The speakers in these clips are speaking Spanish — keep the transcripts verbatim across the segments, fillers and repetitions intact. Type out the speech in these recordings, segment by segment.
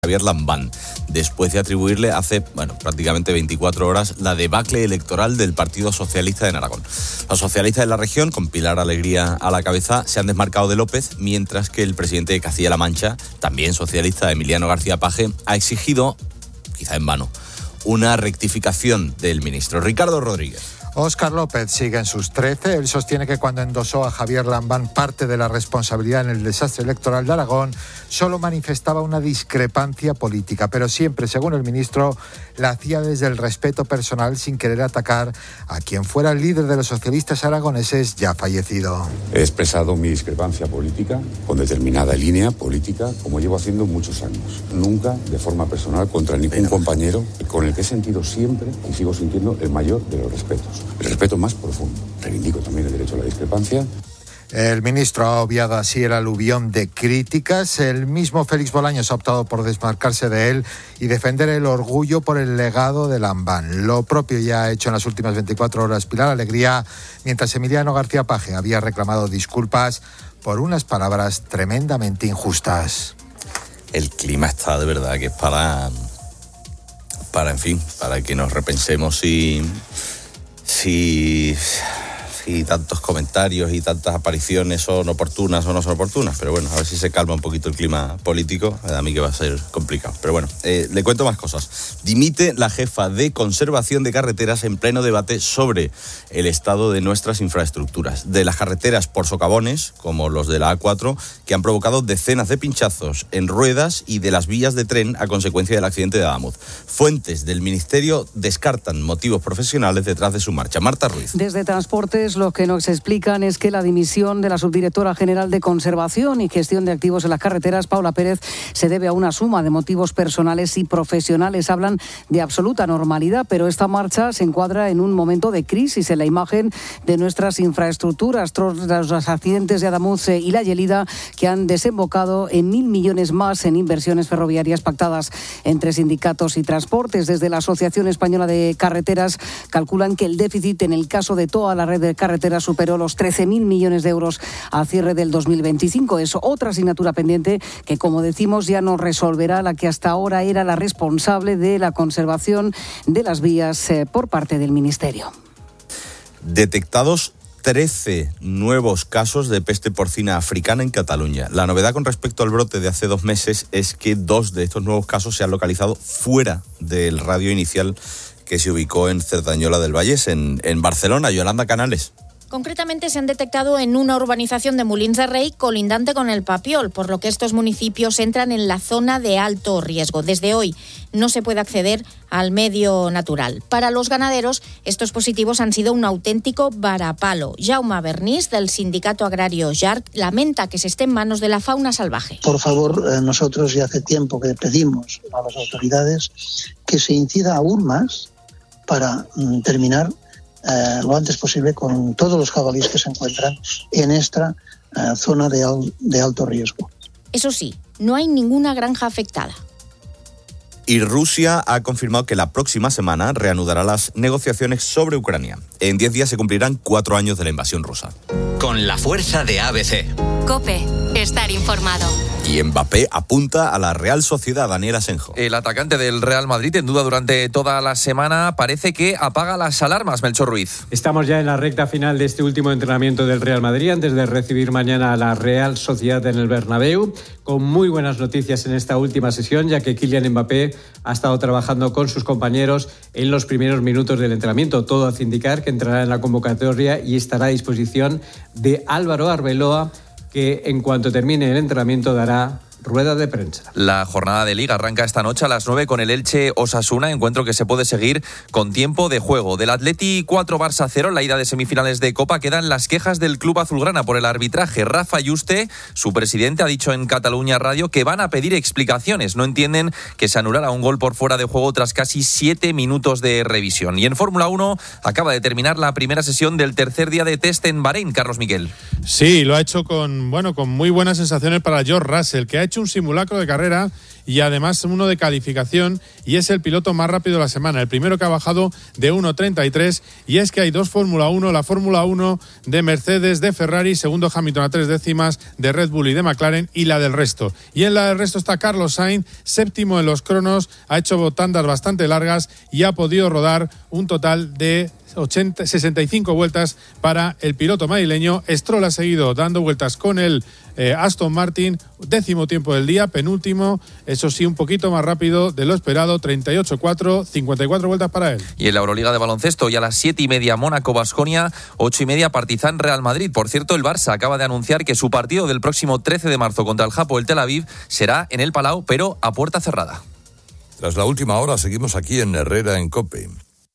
Javier Lambán, después de atribuirle hace, bueno, prácticamente veinticuatro horas la debacle electoral del Partido Socialista en Aragón. Los socialistas de la región, con Pilar Alegría a la cabeza, se han desmarcado de López, mientras que el presidente de Castilla-La Mancha, también socialista, Emiliano García Paje, ha exigido, quizá en vano, una rectificación del ministro. Ricardo Rodríguez. Óscar López sigue en sus trece. Él sostiene que cuando endosó a Javier Lambán parte de la responsabilidad en el desastre electoral de Aragón, solo manifestaba una discrepancia política, pero siempre, según el ministro, la hacía desde el respeto personal sin querer atacar a quien fuera el líder de los socialistas aragoneses ya fallecido. He expresado mi discrepancia política con determinada línea política, como llevo haciendo muchos años. Nunca de forma personal contra ningún compañero, con el que he sentido siempre y sigo sintiendo el mayor de los respetos. El respeto más profundo. Reivindico también el derecho a la discrepancia. El ministro ha obviado así el aluvión de críticas. El mismo Félix Bolaños ha optado por desmarcarse de él y defender el orgullo por el legado de Lambán. Lo propio ya ha hecho en las últimas veinticuatro horas Pilar Alegría, mientras Emiliano García Paje había reclamado disculpas por unas palabras tremendamente injustas. El clima está de verdad que es para, para en fin, para que nos repensemos si... Si, si tantos comentarios y tantas apariciones son oportunas o no son oportunas, pero bueno, a ver si se calma un poquito el clima político, a mí que va a ser complicado. Pero bueno, eh, le cuento más cosas. Dimite la jefa de Conservación de Carreteras en pleno debate sobre el estado de nuestras infraestructuras, de las carreteras por socavones, como los de la A cuatro, que han provocado decenas de pinchazos en ruedas, y de las vías de tren a consecuencia del accidente de Adamuz. Fuentes del Ministerio descartan motivos profesionales detrás de su marcha. Marta Ruiz. Desde Transportes lo que nos explican es que la dimisión de la subdirectora general de Conservación y Gestión de Activos en las Carreteras, Paula Pérez, se debe a una suma de motivos personales y profesionales. Hablan de absoluta normalidad, pero esta marcha se encuadra en un momento de crisis en la imagen de nuestras infraestructuras, tras los accidentes de Adamuz y La Yelida, que han desembocado en mil millones más en inversiones ferroviarias pactadas entre sindicatos y transportes. Desde la Asociación Española de Carreteras calculan que el déficit en el caso de toda la red de carreteras superó los trece mil millones de euros a cierre del dos mil veinticinco. Es otra asignatura pendiente que, como decimos, ya no resolverá la que hasta ahora era la responsable de la conservación de las vías eh, por parte del Ministerio. Detectados trece nuevos casos de peste porcina africana en Cataluña. La novedad con respecto al brote de hace dos meses es que dos de estos nuevos casos se han localizado fuera del radio inicial que se ubicó en Cerdañola del Vallès, en, en Barcelona. Yolanda Canales. Concretamente se han detectado en una urbanización de Molins de Rei colindante con el Papiol, por lo que estos municipios entran en la zona de alto riesgo. Desde hoy no se puede acceder al medio natural. Para los ganaderos, estos positivos han sido un auténtico varapalo. Jaume Bernís, del sindicato agrario Jarc, lamenta que se esté en manos de la fauna salvaje. Por favor, nosotros ya hace tiempo que pedimos a las autoridades que se incida aún más para mm, terminar Eh, lo antes posible con todos los jabalíes que se encuentran en esta eh, zona de, al, de alto riesgo. Eso sí, no hay ninguna granja afectada. Y Rusia ha confirmado que la próxima semana reanudará las negociaciones sobre Ucrania. En diez días se cumplirán cuatro años de la invasión rusa. Con la fuerza de A B C. COPE, estar informado. Y Mbappé apunta a la Real Sociedad. Daniel Asenjo. El atacante del Real Madrid, en duda durante toda la semana, parece que apaga las alarmas. Melchor Ruiz. Estamos ya en la recta final de este último entrenamiento del Real Madrid, antes de recibir mañana a la Real Sociedad en el Bernabéu, con muy buenas noticias en esta última sesión, ya que Kylian Mbappé ha estado trabajando con sus compañeros en los primeros minutos del entrenamiento. Todo hace indicar que entrará en la convocatoria y estará a disposición de Álvaro Arbeloa, que en cuanto termine el entrenamiento dará rueda de prensa. La jornada de Liga arranca esta noche a las nueve con el Elche Osasuna, encuentro que se puede seguir con tiempo de juego. Del Atleti cuatro Barça cero, la ida de semifinales de Copa, quedan las quejas del club azulgrana por el arbitraje. Rafa Yuste, su presidente, ha dicho en Cataluña Radio que van a pedir explicaciones. No entienden que se anulara un gol por fuera de juego tras casi siete minutos de revisión. Y en Fórmula uno acaba de terminar la primera sesión del tercer día de test en Bahrein. Carlos Miquel. Sí, lo ha hecho con, bueno, con muy buenas sensaciones para George Russell, que ha hecho un simulacro de carrera y además uno de calificación, y es el piloto más rápido de la semana, el primero que ha bajado de uno treinta y tres, y es que hay dos Fórmula uno, la Fórmula uno de Mercedes, de Ferrari, segundo Hamilton a tres décimas, de Red Bull y de McLaren, y la del resto. Y en la del resto está Carlos Sainz, séptimo en los cronos, ha hecho tandas bastante largas y ha podido rodar un total de ochenta, sesenta y cinco vueltas para el piloto madrileño. Stroll ha seguido dando vueltas con el eh, Aston Martin, décimo tiempo del día, penúltimo, eso sí, un poquito más rápido de lo esperado, treinta y ocho cuatro, cincuenta y cuatro vueltas para él. Y en la Euroliga de baloncesto, y a las siete y media Mónaco-Baskonia, ocho y media Partizan-Real Madrid. Por cierto, el Barça acaba de anunciar que su partido del próximo trece de marzo contra el Hapoel Tel Aviv será en el Palau, pero a puerta cerrada. Tras la última hora, seguimos aquí en Herrera en COPE.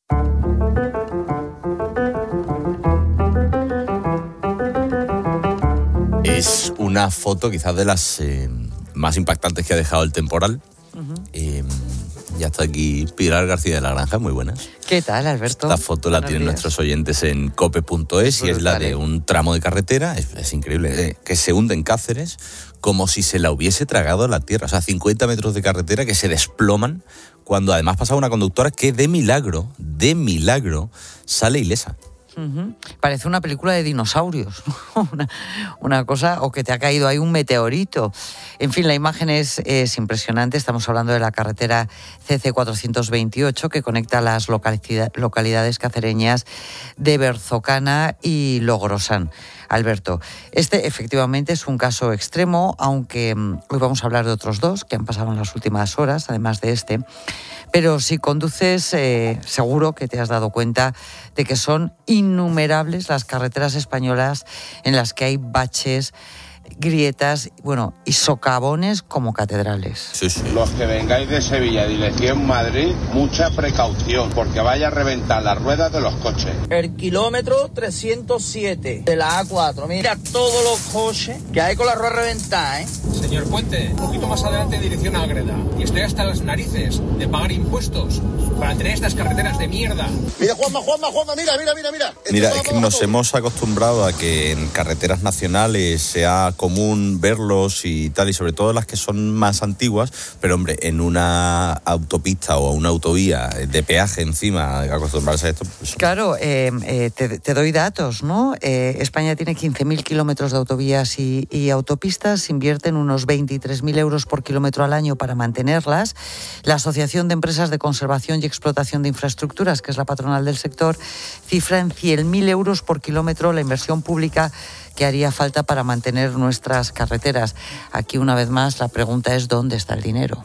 Es una foto quizás de las eh, más impactantes que ha dejado el temporal. Uh-huh. Eh, ya está aquí Pilar García de la Granja, muy buenas. ¿Qué tal, Alberto? Esta foto la Buenos tienen días. Nuestros oyentes en cope punto es y es la de un tramo de carretera, es, es increíble, eh, que se hunde en Cáceres como si se la hubiese tragado la tierra. O sea, cincuenta metros de carretera que se desploman cuando además pasaba una conductora que de milagro, de milagro, sale ilesa. Uh-huh. Parece una película de dinosaurios, una, una cosa, o que te ha caído ahí un meteorito. En fin, la imagen es, es impresionante. Estamos hablando de la carretera C C cuatrocientos veintiocho que conecta las localidad, localidades cacereñas de Berzocana y Logrosán. Alberto, este efectivamente es un caso extremo, aunque um, hoy vamos a hablar de otros dos que han pasado en las últimas horas, además de este. Pero si conduces, eh, seguro que te has dado cuenta de que son innumerables las carreteras españolas en las que hay baches, grietas, bueno, y socavones como catedrales. Sí, sí. Los que vengáis de Sevilla, dirección Madrid, mucha precaución, porque vaya a reventar las ruedas de los coches. El kilómetro trescientos siete de la A cuatro, mira todos los coches que hay con la rueda reventada, ¿eh? Señor Puente, un poquito más adelante en dirección a Ágreda, y estoy hasta las narices de pagar impuestos para tener estas carreteras de mierda. Mira, Juanma, Juanma, Juanma, mira, mira, mira, mira. Mira, es que nos hemos acostumbrado a que en carreteras nacionales sea común verlos y tal, y sobre todo las que son más antiguas, pero hombre, en una autopista o una autovía de peaje encima, acostumbrarse a esto. Pues... Claro, eh, eh, te, te doy datos, ¿no? Eh, España tiene quince mil kilómetros de autovías y, y autopistas, invierten unos veintitrés mil euros por kilómetro al año para mantenerlas. La Asociación de Empresas de Conservación y Explotación de Infraestructuras, que es la patronal del sector, cifra en cien mil euros por kilómetro la inversión pública que haría falta para mantener nuestras carreteras. Aquí, una vez más, la pregunta es ¿dónde está el dinero?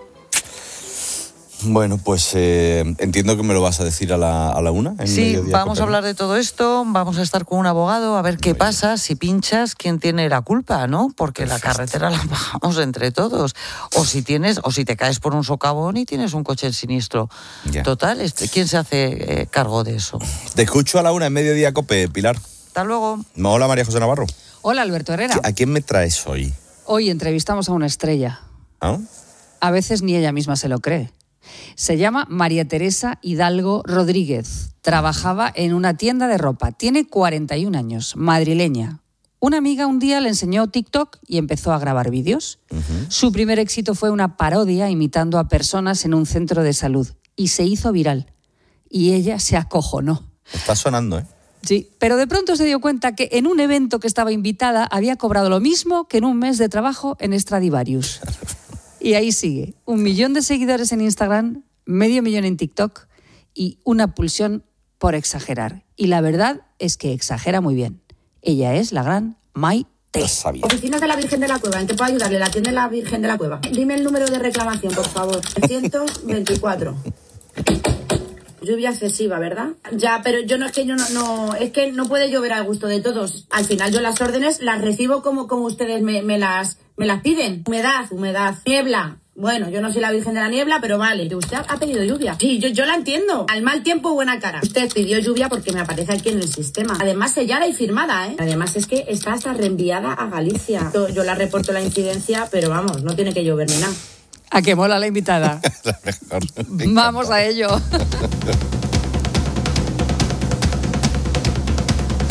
Bueno, pues eh, entiendo que me lo vas a decir a la, a la una. En sí, vamos a hablar de todo esto, vamos a estar con un abogado a ver qué pasa, si pinchas, quién tiene la culpa, ¿no? Porque Perfecto. La carretera la pagamos entre todos. O si tienes, o si te caes por un socavón y tienes un coche en siniestro. Ya. Total, este, ¿quién se hace eh, cargo de eso? Te escucho a la una en Mediodía Cope, Pilar. Hasta luego. Hola, María José Navarro. Hola, Alberto Herrera. ¿A quién me traes hoy? Hoy entrevistamos a una estrella. ¿Ah? A veces ni ella misma se lo cree. Se llama María Teresa Hidalgo Rodríguez. Trabajaba en una tienda de ropa. Tiene cuarenta y un años, madrileña. Una amiga un día le enseñó TikTok y empezó a grabar vídeos. Uh-huh. Su primer éxito fue una parodia imitando a personas en un centro de salud. Y se hizo viral. Y ella se acojonó. Está sonando, ¿eh? Sí, pero de pronto se dio cuenta que en un evento que estaba invitada había cobrado lo mismo que en un mes de trabajo en Stradivarius. Y ahí sigue, un millón de seguidores en Instagram, medio millón en TikTok y una pulsión por exagerar. Y la verdad es que exagera muy bien. Ella es la gran Maite. Oficinas de la Virgen de la Cueva, ¿en qué puedo ayudarle? La tienda de la Virgen de la Cueva. Dime el número de reclamación, por favor. trescientos veinticuatro. Lluvia excesiva, ¿verdad? Ya, pero yo no es que yo no, no, es que no puede llover al gusto de todos. Al final yo las órdenes las recibo como, como ustedes me, me las, me las piden. Humedad, humedad, niebla. Bueno, yo no soy la Virgen de la Niebla, pero vale. Que usted ha pedido lluvia. Sí, yo, yo la entiendo. Al mal tiempo, buena cara. Usted pidió lluvia porque me aparece aquí en el sistema. Además, sellada y firmada, ¿eh? Además, es que está hasta reenviada a Galicia. Yo, yo la reporto la incidencia, pero vamos, no tiene que llover ni nada. ¿A qué mola la invitada? La mejor. Vamos a ello.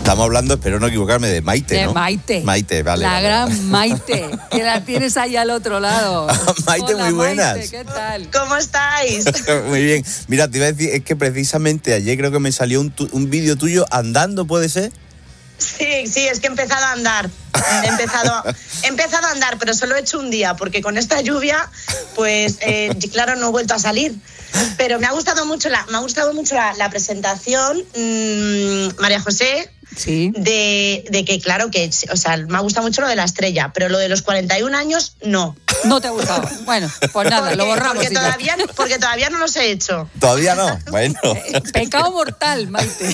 Estamos hablando, espero no equivocarme, de Maite, de ¿no? Maite. Maite, vale. La vale, gran vale. Maite, que la tienes ahí al otro lado. Maite, Hola, muy buenas. Maite, ¿qué tal? ¿Cómo estáis? Muy bien. Mira, te iba a decir, es que precisamente ayer creo que me salió un, tu, un vídeo tuyo andando, ¿puede ser? Sí, sí, es que he empezado a andar. He empezado, he empezado a andar, pero solo he hecho un día, porque con esta lluvia, pues, eh, claro, no he vuelto a salir. Pero me ha gustado mucho la, me ha gustado mucho la, la presentación, mmm, María José. Sí. De, de que, claro, que, o sea, me ha gustado mucho lo de la estrella, pero lo de los cuarenta y un años, no. No te ha gustado. Bueno, pues nada, porque, lo borramos. Porque y ya. todavía, porque todavía no los he hecho. Todavía no, bueno. Pecado mortal, Maite.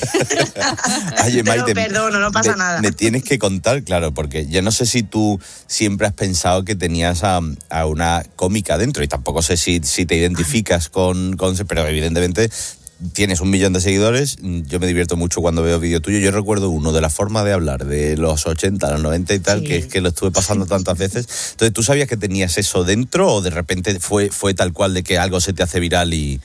Oye, Maite, pero perdón, no pasa me, nada. Me tienes que contar, claro, porque yo no sé si tú siempre has pensado que tenías a, a una cómica dentro, y tampoco sé si, si te identificas con, con... Pero evidentemente... Tienes un millón de seguidores, yo me divierto mucho cuando veo vídeos tuyos. Yo recuerdo uno de la forma de hablar de los ochenta, los noventa y tal, sí. que es que lo estuve pasando tantas veces. Entonces, ¿tú sabías que tenías eso dentro o de repente fue, fue tal cual de que algo se te hace viral y...?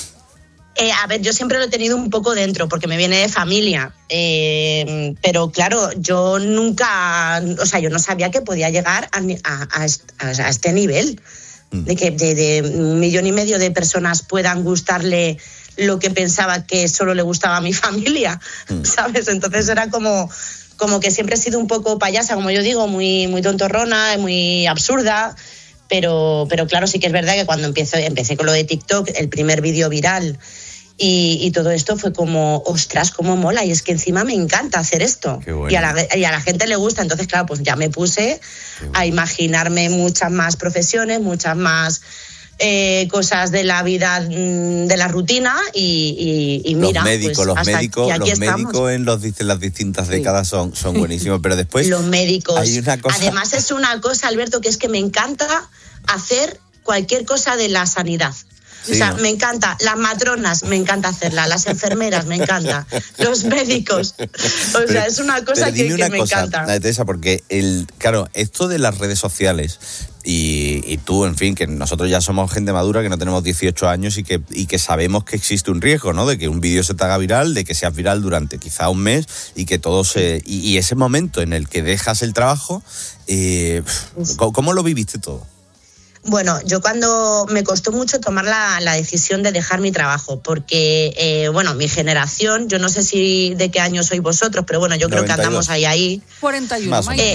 Eh, a ver, yo siempre lo he tenido un poco dentro porque me viene de familia, eh, pero claro, yo nunca, o sea, yo no sabía que podía llegar a, a, a, a este nivel, mm. de que de, de un millón y medio de personas puedan gustarle lo que pensaba que solo le gustaba a mi familia, mm. ¿sabes? Entonces era como, como que siempre he sido un poco payasa, como yo digo, muy, muy tontorrona, muy absurda, pero, pero claro, sí que es verdad que cuando empecé, empecé con lo de TikTok, el primer vídeo viral y, y todo esto fue como, ostras, cómo mola, y es que encima me encanta hacer esto. Bueno. y, a la, y a la gente le gusta, entonces claro, pues ya me puse bueno. a imaginarme muchas más profesiones, muchas más... Eh, cosas de la vida, de la rutina y, y, y mira, los médicos, pues, los hasta médicos, aquí los estamos. médicos en los en las distintas décadas sí. son, son buenísimos, pero después los médicos. Hay una cosa... Además es una cosa, Alberto, que es que me encanta hacer cualquier cosa de la sanidad. Sí, o sea, ¿no? Me encanta, las matronas, me encanta hacerla, las enfermeras, me encanta, los médicos. O pero, sea, es una cosa que, una que me cosa, encanta. Teresa, porque el, claro, esto de las redes sociales y, y tú, en fin, que nosotros ya somos gente madura, que no tenemos dieciocho años y que, y que sabemos que existe un riesgo, ¿no? De que un vídeo se te haga viral, de que seas viral durante quizá un mes y que todo se... Y, y ese momento en el que dejas el trabajo, eh, ¿cómo, ¿cómo lo viviste todo? Bueno, yo cuando me costó mucho tomar la, la decisión de dejar mi trabajo, porque, eh, bueno, mi generación, yo no sé si de qué año sois vosotros, pero bueno, yo creo noventa y dos. Que andamos ahí, ahí. cuarenta y uno, más o eh,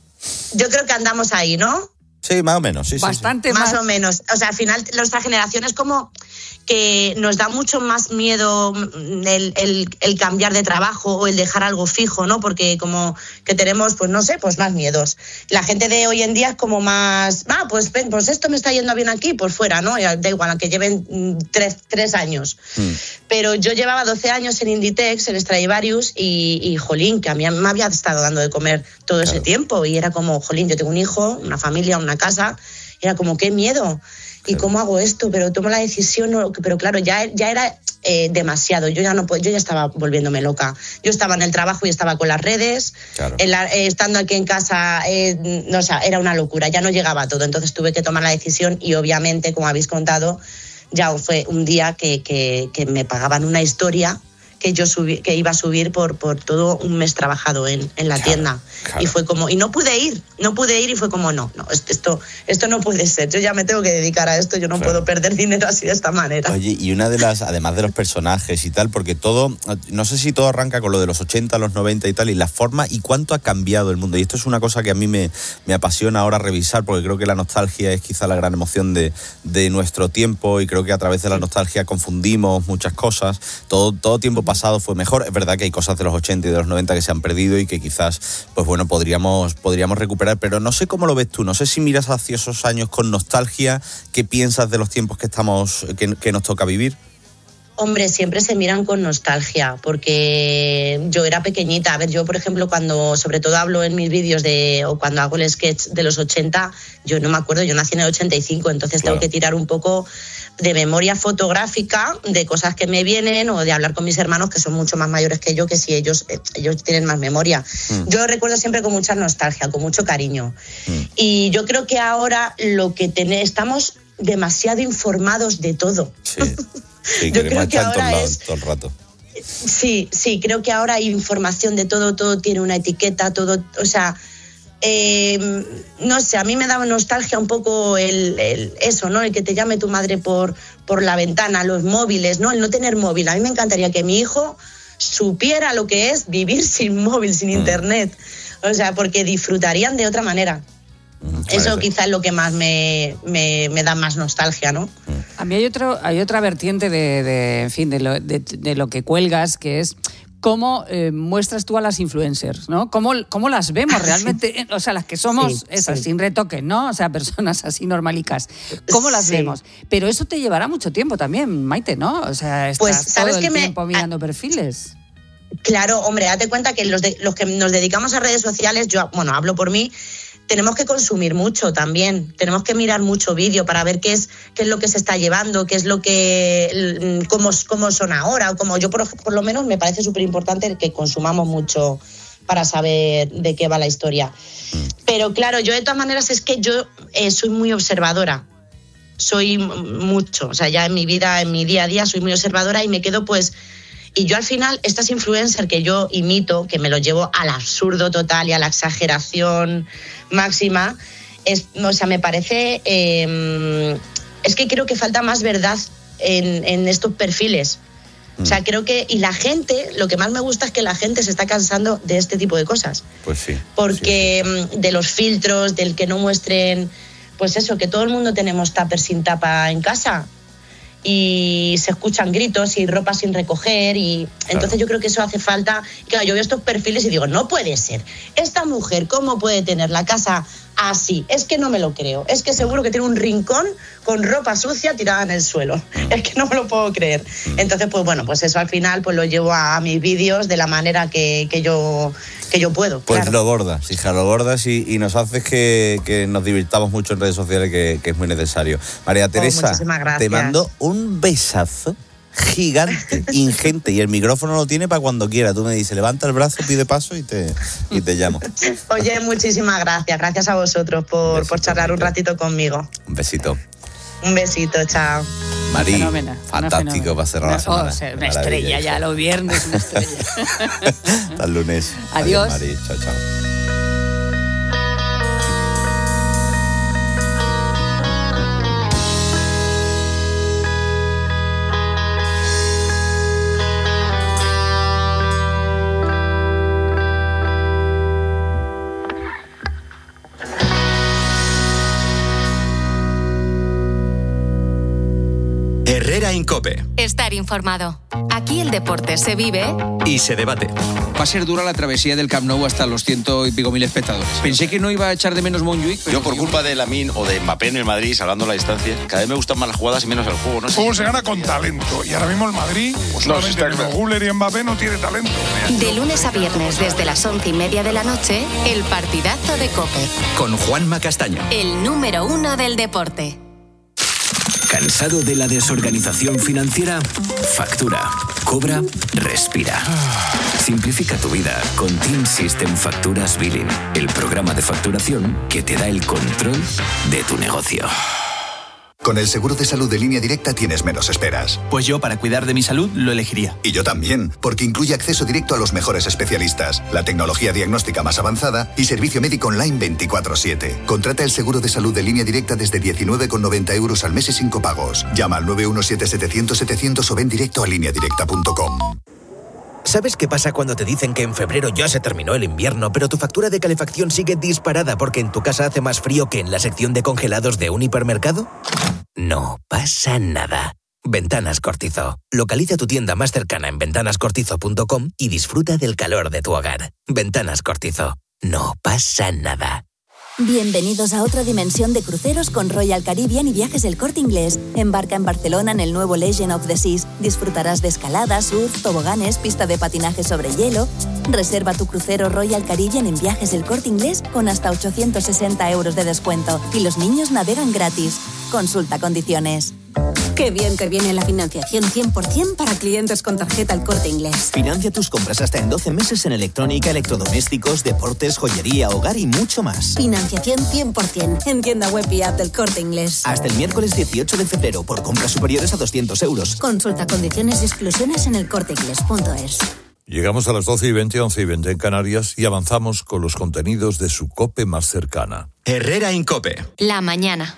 yo creo que andamos ahí, ¿no? Sí, más o menos, sí, Bastante sí, sí. Más. más o menos. O sea, al final, nuestra generación es como que nos da mucho más miedo el, el, el cambiar de trabajo o el dejar algo fijo, ¿no? Porque como que tenemos, pues no sé, pues más miedos. La gente de hoy en día es como más, ah, pues, pues esto me está yendo bien aquí, pues fuera, ¿no? Da igual, aunque lleven tres, tres años. Mm. Pero yo llevaba doce años en Inditex, en Stradivarius, y, y jolín, que a mí me había estado dando de comer todo claro. ese tiempo, y era como, jolín, yo tengo un hijo, una familia, una casa, era como, qué miedo. ¿Y cómo hago esto? Pero tomo la decisión, pero claro, ya, ya era eh, demasiado. Yo ya no yo ya estaba volviéndome loca. Yo estaba en el trabajo y estaba con las redes, claro. en la, eh, estando aquí en casa, eh, no, o sea, era una locura, ya no llegaba a todo. Entonces tuve que tomar la decisión y obviamente, como habéis contado, ya fue un día que, que, que me pagaban una historia que yo subí, que iba a subir por, por todo un mes trabajado en, en la claro, tienda. Claro. Y fue como, y no pude ir, no pude ir y fue como, no, no, esto, esto no puede ser, yo ya me tengo que dedicar a esto, yo no claro. puedo perder dinero así de esta manera. Oye, y una de las, además de los personajes y tal, porque todo, no sé si todo arranca con lo de los ochenta, los noventa y tal, y la forma y cuánto ha cambiado el mundo. Y esto es una cosa que a mí me, me apasiona ahora revisar, porque creo que la nostalgia es quizá la gran emoción de, de nuestro tiempo, y creo que a través de la nostalgia confundimos muchas cosas. Todo, todo tiempo pasado fue mejor. Es verdad que hay cosas de los ochenta y de los noventa que se han perdido y que quizás, pues bueno, podríamos, podríamos recuperar, pero no sé cómo lo ves tú, no sé si miras hacia esos años con nostalgia, ¿qué piensas de los tiempos que estamos, que, que nos toca vivir? Hombre, siempre se miran con nostalgia, porque yo era pequeñita. A ver, yo, por ejemplo, cuando sobre todo hablo en mis vídeos de o cuando hago el sketch de los ochenta, yo no me acuerdo, yo nací en el ochenta y cinco, entonces claro. tengo que tirar un poco de memoria fotográfica, de cosas que me vienen, o de hablar con mis hermanos que son mucho más mayores que yo, que si ellos, ellos tienen más memoria. Mm. Yo recuerdo siempre con mucha nostalgia, con mucho cariño. Mm. Y yo creo que ahora lo que tenemos, estamos demasiado informados de todo. Sí. Sí, yo creo que ahora es todo el rato. Sí, sí, creo que ahora hay información de todo, todo tiene una etiqueta, todo, o sea, eh, no sé, a mí me daba nostalgia un poco el, el eso, ¿no? El que te llame tu madre por, por la ventana, los móviles, ¿no? El no tener móvil. A mí me encantaría que mi hijo supiera lo que es vivir sin móvil, sin mm. internet, o sea, porque disfrutarían de otra manera. Eso quizás es lo que más me, me, me da más nostalgia, ¿no? A mí hay otro, hay otra vertiente de, de en fin, de lo, de, de lo que cuelgas, que es cómo eh, muestras tú a las influencers, ¿no? Cómo, cómo las vemos realmente, o sea, las que somos sí, esas, sí. sin retoques, ¿no? O sea, personas así normalicas. ¿Cómo las sí. vemos? Pero eso te llevará mucho tiempo también, Maite, ¿no? O sea, estás pues, ¿sabes todo el que me... tiempo mirando perfiles. Claro, hombre, date cuenta que los, de, los que nos dedicamos a redes sociales, yo, bueno, hablo por mí, tenemos que consumir mucho también, tenemos que mirar mucho vídeo para ver qué es qué es lo que se está llevando, qué es lo que, cómo, cómo son ahora, o como yo por, por lo menos me parece súper importante que consumamos mucho para saber de qué va la historia. Pero claro, yo de todas maneras es que yo eh, soy muy observadora, soy mucho, o sea, ya en mi vida, en mi día a día soy muy observadora y me quedo pues... Y yo al final, estas influencers que yo imito, que me lo llevo al absurdo total y a la exageración máxima, es, o sea, me parece... Eh, es que creo que falta más verdad en, en estos perfiles. Mm. O sea, creo que... Y la gente, lo que más me gusta es que la gente se está cansando de este tipo de cosas. Pues sí. Porque sí, sí. de los filtros, del que no muestren... Pues eso, que todo el mundo tenemos tupper sin tapa en casa. Y se escuchan gritos y ropa sin recoger y entonces claro. yo creo que eso hace falta. Claro, yo veo estos perfiles y digo, no puede ser, esta mujer cómo puede tener la casa así, es que no me lo creo, es que seguro que tiene un rincón con ropa sucia tirada en el suelo, mm. es que no me lo puedo creer. mm. Entonces pues bueno, pues eso al final pues lo llevo a mis vídeos de la manera que, que yo que yo puedo. Pues claro. lo gordas, hija, lo gordas y, y nos haces que, que nos divirtamos mucho en redes sociales, que, que es muy necesario. María Teresa, oh, te mando un besazo gigante, ingente, y el micrófono lo tiene para cuando quiera. Tú me dices, levanta el brazo, pide paso y te, y te llamo. Oye, muchísimas gracias. Gracias a vosotros por, por charlar un ratito conmigo. Un besito. Un besito, chao. Mari, fenómeno, fantástico para cerrar la semana. Oh, ser una estrella ya, los viernes una estrella. Hasta el lunes. Adiós. Adiós, Mari. Chao, chao. Herrera en COPE. Estar informado. Aquí el deporte se vive y se debate. Va a ser dura la travesía del Camp Nou hasta los ciento y pico mil espectadores. Pensé que no iba a echar de menos Montjuic. Yo por culpa de Lamine o de Mbappé en el Madrid, salvando la distancia, cada vez me gustan más las jugadas y menos el juego. No sé. El juego se gana con talento y ahora mismo el Madrid, pues no, solamente si claro. Güler y Mbappé no tiene talento. De lunes a viernes desde las once y media de la noche, el partidazo de COPE. Con Juanma Castaño. El número uno del deporte. ¿Cansado de la desorganización financiera? Factura, cobra, respira. Simplifica tu vida con Team System Facturas Billing, el programa de facturación que te da el control de tu negocio. Con el seguro de salud de Línea Directa tienes menos esperas. Pues yo, para cuidar de mi salud, lo elegiría. Y yo también, porque incluye acceso directo a los mejores especialistas, la tecnología diagnóstica más avanzada y servicio médico online veinticuatro siete. Contrata el seguro de salud de Línea Directa desde diecinueve con noventa euros al mes y sin copagos. Llama al nueve uno siete setecientos setecientos o ven directo a línea directa punto com. ¿Sabes qué pasa cuando te dicen que en febrero ya se terminó el invierno, pero tu factura de calefacción sigue disparada porque en tu casa hace más frío que en la sección de congelados de un hipermercado? No pasa nada. Ventanas Cortizo. Localiza tu tienda más cercana en ventanas cortizo punto com y disfruta del calor de tu hogar. Ventanas Cortizo. No pasa nada. Bienvenidos a otra dimensión de cruceros con Royal Caribbean y Viajes del Corte Inglés. Embarca en Barcelona en el nuevo Legend of the Seas. Disfrutarás de escalada, surf, toboganes, pista de patinaje sobre hielo. Reserva tu crucero Royal Caribbean en Viajes del Corte Inglés con hasta ochocientos sesenta euros de descuento. Y los niños navegan gratis. Consulta condiciones. Qué bien que viene la financiación cien por ciento para clientes con tarjeta El Corte Inglés. Financia tus compras hasta en doce meses en electrónica, electrodomésticos, deportes, joyería, hogar y mucho más. Financiación cien por ciento en tienda web y app del Corte Inglés. Hasta el miércoles dieciocho de febrero por compras superiores a doscientos euros. Consulta condiciones y exclusiones en el corte inglés punto es. Llegamos a las doce y veinte, once y veinte en Canarias y avanzamos con los contenidos de su COPE más cercana. Herrera en COPE. La mañana.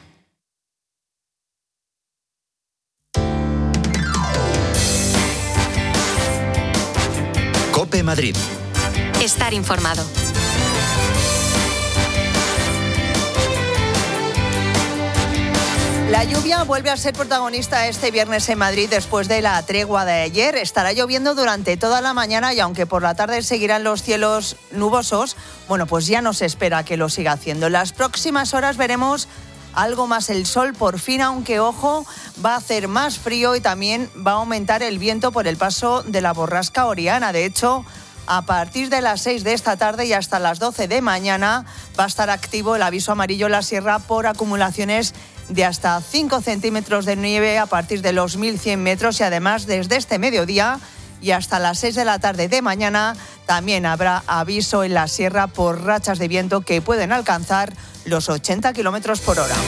COPE Madrid. Estar informado. La lluvia vuelve a ser protagonista este viernes en Madrid después de la tregua de ayer. Estará lloviendo durante toda la mañana y aunque por la tarde seguirán los cielos nubosos, bueno, pues ya no se espera que lo siga haciendo. En las próximas horas veremos algo más el sol por fin, aunque ojo, va a hacer más frío y también va a aumentar el viento por el paso de la borrasca Oriana. De hecho, a partir de las seis de esta tarde y hasta las doce de mañana va a estar activo el aviso amarillo en la sierra por acumulaciones de hasta cinco centímetros de nieve a partir de los mil cien metros y además desde este mediodía y hasta las seis de la tarde de mañana también habrá aviso en la sierra por rachas de viento que pueden alcanzar los ochenta kilómetros por hora.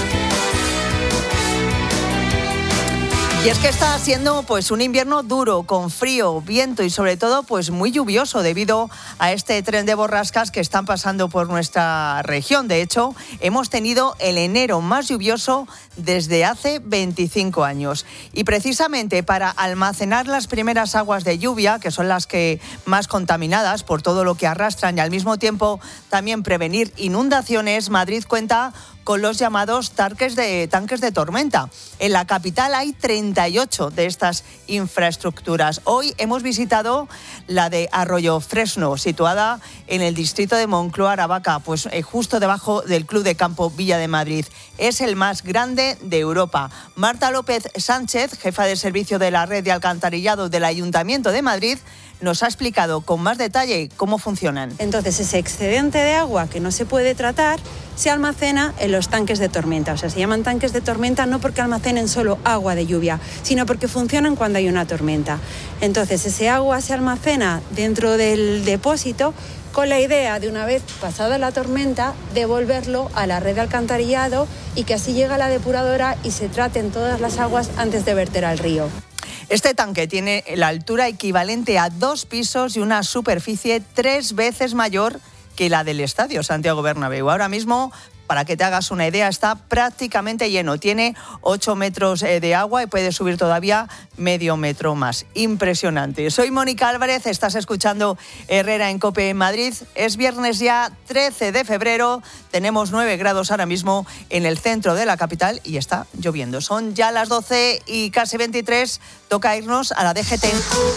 Y es que está siendo pues un invierno duro, con frío, viento y sobre todo pues muy lluvioso debido a este tren de borrascas que están pasando por nuestra región. De hecho, hemos tenido el enero más lluvioso desde hace veinticinco años. Y precisamente para almacenar las primeras aguas de lluvia, que son las que más contaminadas por todo lo que arrastran y al mismo tiempo también prevenir inundaciones, Madrid cuenta con los llamados tanques de, tanques de tormenta. En la capital hay treinta y ocho de estas infraestructuras. Hoy hemos visitado la de Arroyo Fresno, situada en el distrito de Moncloa, Aravaca, pues eh, justo debajo del Club de Campo Villa de Madrid. Es el más grande de Europa. Marta López Sánchez, jefa de servicio de la red de alcantarillado del Ayuntamiento de Madrid, nos ha explicado con más detalle cómo funcionan. Entonces, ese excedente de agua que no se puede tratar se almacena en los tanques de tormenta. O sea, se llaman tanques de tormenta no porque almacenen solo agua de lluvia, sino porque funcionan cuando hay una tormenta. Entonces, ese agua se almacena dentro del depósito con la idea de, una vez pasada la tormenta, devolverlo a la red de alcantarillado y que así llegue a la depuradora y se traten todas las aguas antes de verter al río. Este tanque tiene la altura equivalente a dos pisos y una superficie tres veces mayor que la del Estadio Santiago Bernabéu. Ahora mismo, para que te hagas una idea, está prácticamente lleno. Tiene ocho metros de agua y puede subir todavía medio metro más. Impresionante. Soy Mónica Álvarez, estás escuchando Herrera en COPE en Madrid. Es viernes ya trece de febrero, tenemos nueve grados ahora mismo en el centro de la capital y está lloviendo. Son ya las doce y casi veintitrés, toca irnos a la D G T.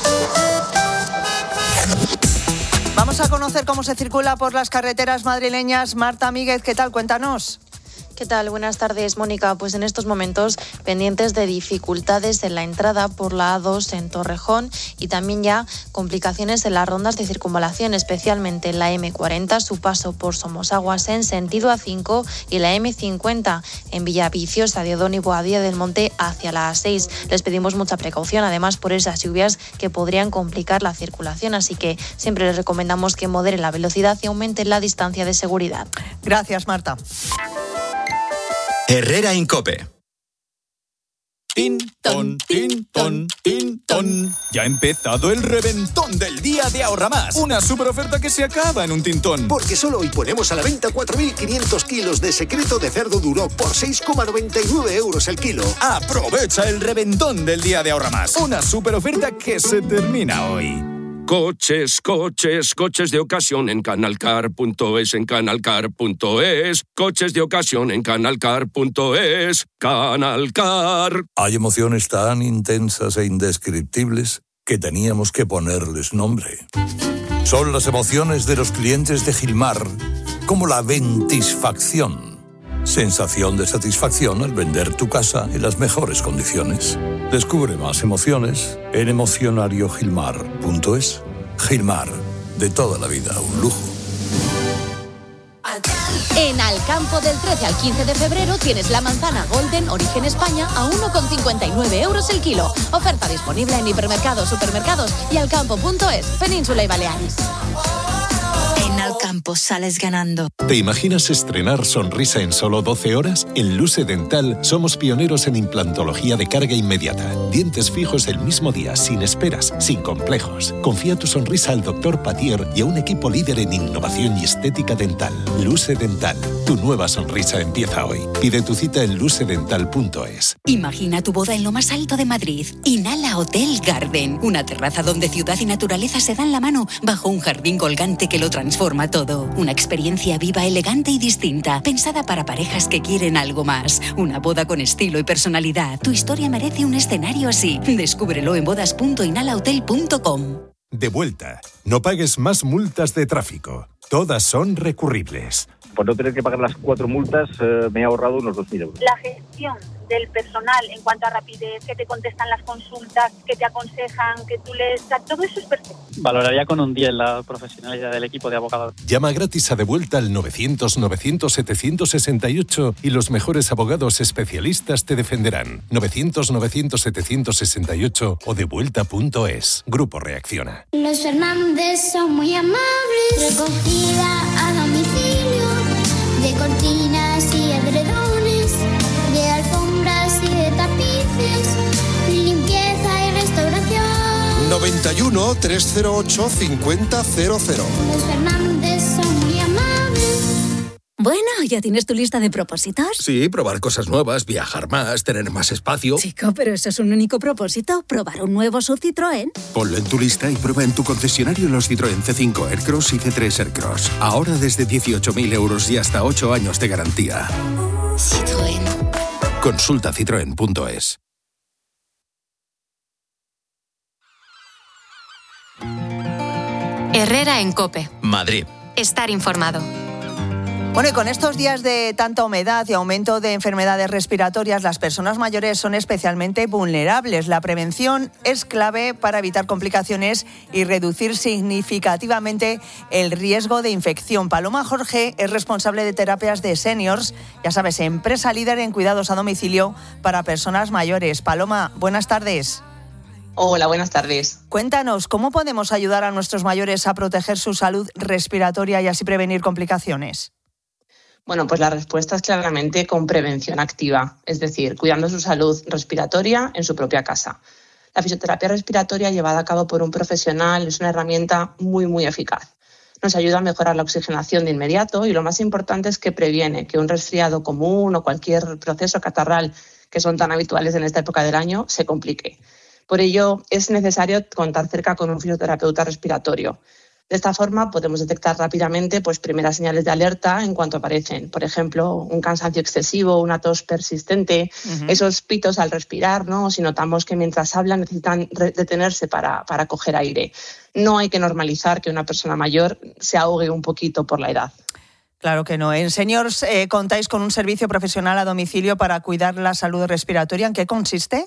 Vamos a conocer cómo se circula por las carreteras madrileñas. Marta Míguez, ¿qué tal? Cuéntanos. ¿Qué tal? Buenas tardes, Mónica. Pues en estos momentos pendientes de dificultades en la entrada por la A dos en Torrejón y también ya complicaciones en las rondas de circunvalación, especialmente en la eme cuarenta, su paso por Somosaguas en sentido A cinco y la eme cincuenta en Villaviciosa de Odón y Boadilla del Monte hacia la A seis. Les pedimos mucha precaución, además por esas lluvias que podrían complicar la circulación, así que siempre les recomendamos que moderen la velocidad y aumenten la distancia de seguridad. Gracias, Marta. Herrera en COPE. Tin, ton, tin, ton, tin, ton. Ya ha empezado el reventón del día de Ahorra Más. Una super oferta que se acaba en un tintón. Porque solo hoy ponemos a la venta cuatro mil quinientos kilos de secreto de cerdo duro por seis coma noventa y nueve euros el kilo. Aprovecha el reventón del día de Ahorra Más. Una super oferta que se termina hoy. Coches, coches, coches de ocasión en canalcar punto es, en canalcar punto es. Coches de ocasión en canalcar punto es. Canalcar. Hay emociones tan intensas e indescriptibles que teníamos que ponerles nombre. Son las emociones de los clientes de Gilmar, como la ventisfacción. Sensación de satisfacción al vender tu casa en las mejores condiciones. Descubre más emociones en emocionario gilmar punto es. Gilmar, de toda la vida, un lujo. En Alcampo del trece al quince de febrero tienes la manzana Golden Origen España a uno con cincuenta y nueve euros el kilo. Oferta disponible en hipermercados, supermercados y alcampo punto es, Península y Baleares. En Alcampo sales ganando. ¿Te imaginas estrenar sonrisa en solo doce horas? En Luce Dental somos pioneros en implantología de carga inmediata. Dientes fijos el mismo día, sin esperas, sin complejos. Confía tu sonrisa al doctor Patier y a un equipo líder en innovación y estética dental. Luce Dental. Tu nueva sonrisa empieza hoy. Pide tu cita en luce dental punto es. Imagina tu boda en lo más alto de Madrid. Inhala Hotel Garden. Una terraza donde ciudad y naturaleza se dan la mano bajo un jardín colgante que lo transforma todo. Una experiencia viva, elegante y distinta, pensada para parejas que quieren algo más. Una boda con estilo y personalidad. Tu historia merece un escenario así. Descúbrelo en bodas punto inhala hotel punto com. De vuelta. No pagues más multas de tráfico. Todas son recurribles. Por no tener que pagar las cuatro multas, eh, me he ahorrado unos dos mil euros. La gestión del personal en cuanto a rapidez, que te contestan las consultas, que te aconsejan, que tú les... Todo eso es perfecto. Valoraría con un diez la profesionalidad del equipo de abogados. Llama gratis a De Vuelta al novecientos novecientos setecientos sesenta y ocho y los mejores abogados especialistas te defenderán. novecientos novecientos setecientos sesenta y ocho o devuelta punto es. Grupo Reacciona. Los Fernández son muy amables. Recogida a domicilio de cortinas y edredones, de alfombras y de tapices, limpieza y restauración. noventa y uno, trescientos ocho, cincuenta cero cero. Los Fernández son muy amables. Bueno, ¿ya tienes tu lista de propósitos? Sí, probar cosas nuevas, viajar más, tener más espacio. Chico, pero eso es un único propósito, probar un nuevo S U V Citroën. Ponlo en tu lista y prueba en tu concesionario los Citroën C cinco Aircross y C tres Aircross. Ahora desde dieciocho mil euros y hasta ocho años de garantía. Citroën. Consulta citroen punto es. Herrera en COPE. Madrid. Estar informado. Bueno, y con estos días de tanta humedad y aumento de enfermedades respiratorias, las personas mayores son especialmente vulnerables. La prevención es clave para evitar complicaciones y reducir significativamente el riesgo de infección. Paloma Jorge es responsable de terapias de seniors, ya sabes, empresa líder en cuidados a domicilio para personas mayores. Paloma, buenas tardes. Hola, buenas tardes. Cuéntanos, ¿cómo podemos ayudar a nuestros mayores a proteger su salud respiratoria y así prevenir complicaciones? Bueno, pues la respuesta es claramente con prevención activa, es decir, cuidando su salud respiratoria en su propia casa. La fisioterapia respiratoria llevada a cabo por un profesional es una herramienta muy, muy eficaz. Nos ayuda a mejorar la oxigenación de inmediato y lo más importante es que previene que un resfriado común o cualquier proceso catarral que son tan habituales en esta época del año se complique. Por ello, es necesario contar cerca con un fisioterapeuta respiratorio. De esta forma podemos detectar rápidamente pues, primeras señales de alerta en cuanto aparecen. Por ejemplo, un cansancio excesivo, una tos persistente, uh-huh. esos pitos al respirar, ¿no? O si notamos que mientras hablan necesitan re- detenerse para, para coger aire. No hay que normalizar que una persona mayor se ahogue un poquito por la edad. Claro que no. En Seniors eh, contáis con un servicio profesional a domicilio para cuidar la salud respiratoria. ¿En qué consiste?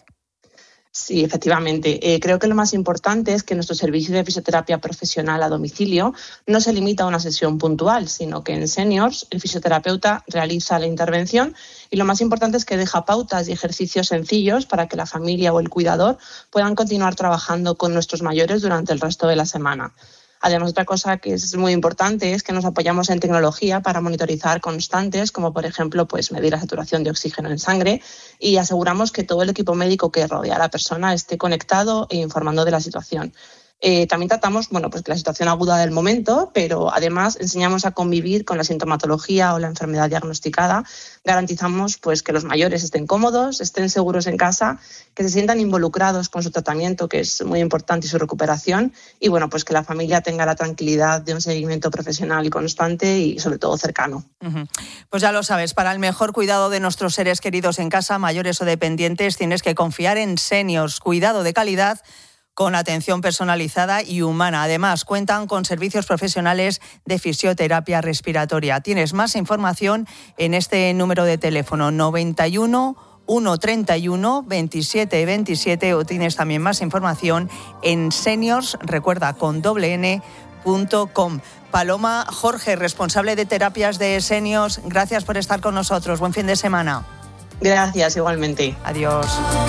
Sí, efectivamente. Eh, creo que lo más importante es que nuestro servicio de fisioterapia profesional a domicilio no se limita a una sesión puntual, sino que en Seniors el fisioterapeuta realiza la intervención y lo más importante es que deja pautas y ejercicios sencillos para que la familia o el cuidador puedan continuar trabajando con nuestros mayores durante el resto de la semana. Además, otra cosa que es muy importante es que nos apoyamos en tecnología para monitorizar constantes, como por ejemplo pues, medir la saturación de oxígeno en sangre y aseguramos que todo el equipo médico que rodea a la persona esté conectado e informando de la situación. Eh, también tratamos bueno, pues, la situación aguda del momento, pero además enseñamos a convivir con la sintomatología o la enfermedad diagnosticada. Garantizamos pues, que los mayores estén cómodos, estén seguros en casa, que se sientan involucrados con su tratamiento, que es muy importante, y su recuperación, y bueno, pues que la familia tenga la tranquilidad de un seguimiento profesional y constante y sobre todo cercano. Uh-huh. Pues ya lo sabes, para el mejor cuidado de nuestros seres queridos en casa, mayores o dependientes, tienes que confiar en Seniors, cuidado de calidad con atención personalizada y humana. Además, cuentan con servicios profesionales de fisioterapia respiratoria. Tienes más información en este número de teléfono noventa y uno, ciento treinta y uno, veintisiete veintisiete o tienes también más información en Seniors, recuerda, con doble N, punto com. Paloma Jorge, responsable de terapias de seniors, gracias por estar con nosotros. Buen fin de semana. Gracias, igualmente. Adiós.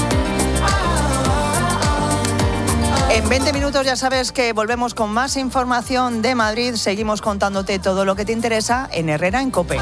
En veinte minutos ya sabes que volvemos con más información de Madrid. Seguimos contándote todo lo que te interesa en Herrera en COPE.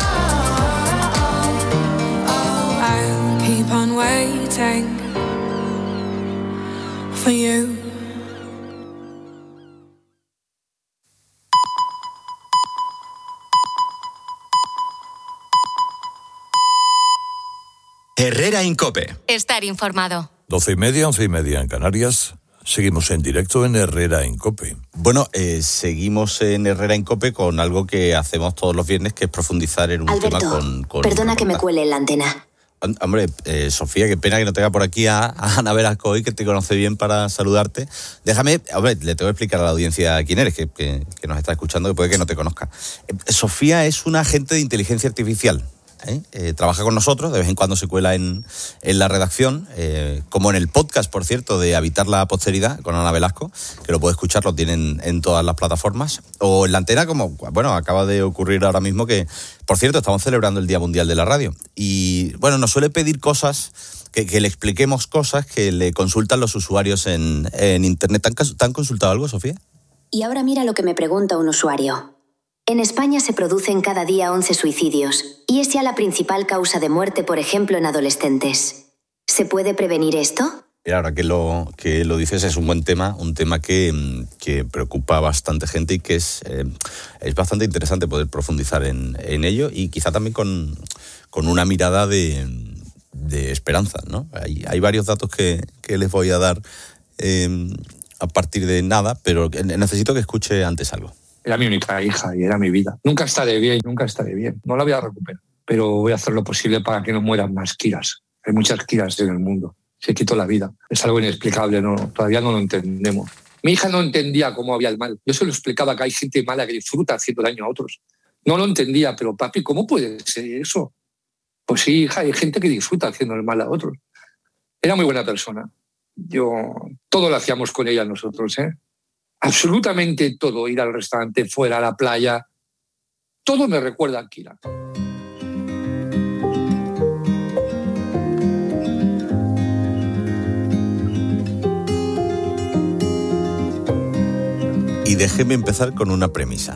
Herrera en COPE. Estar informado. Doce y media, once y media en Canarias. Seguimos en directo en Herrera en COPE. Bueno, eh, seguimos en Herrera en COPE con algo que hacemos todos los viernes, que es profundizar en un Alberto, tema con... con perdona que me cuele en la antena. Hombre, eh, Sofía, qué pena que no tenga por aquí a, a Ana Velasco hoy, que te conoce bien, para saludarte. Déjame, hombre, le tengo que explicar a la audiencia quién eres, que, que, que nos está escuchando, que puede que no te conozca. Eh, Sofía es una agente de inteligencia artificial. ¿Eh? Eh, trabaja con nosotros, de vez en cuando se cuela en, en la redacción, eh, como en el podcast, por cierto, de Habitar la Posteridad, con Ana Velasco, que lo puede escuchar, lo tienen en todas las plataformas, o en la antena, como, bueno, acaba de ocurrir ahora mismo que, por cierto, estamos celebrando el Día Mundial de la Radio, y, bueno, nos suele pedir cosas, que, que le expliquemos cosas que le consultan los usuarios en, en Internet. ¿Te han, ¿Te han consultado algo, Sofía? Y ahora mira lo que me pregunta un usuario. En España se producen cada día once suicidios, y es ya la principal causa de muerte, por ejemplo, en adolescentes. ¿Se puede prevenir esto? Mira, ahora que lo, que lo dices, es un buen tema, un tema que, que preocupa a bastante gente y que es, eh, es bastante interesante poder profundizar en, en ello, y quizá también con, con una mirada de, de esperanza, ¿no? Hay, hay varios datos que, que les voy a dar eh, a partir de nada, pero necesito que escuche antes algo. Era mi única hija y era mi vida. Nunca estaré bien, nunca estaré bien. No la voy a recuperar, pero voy a hacer lo posible para que no mueran más Kiras. Hay muchas Kiras en el mundo. Se quitó la vida. Es algo inexplicable, no, todavía no lo entendemos. Mi hija no entendía cómo había el mal. Yo se lo explicaba, que hay gente mala que disfruta haciendo daño a otros. No lo entendía, pero papi, ¿cómo puede ser eso? Pues sí, hija, hay gente que disfruta haciendo el mal a otros. Era muy buena persona. Yo, todo lo hacíamos con ella nosotros, ¿eh? Absolutamente todo, ir al restaurante, fuera a la playa, todo me recuerda a Kira. Y déjeme empezar con una premisa.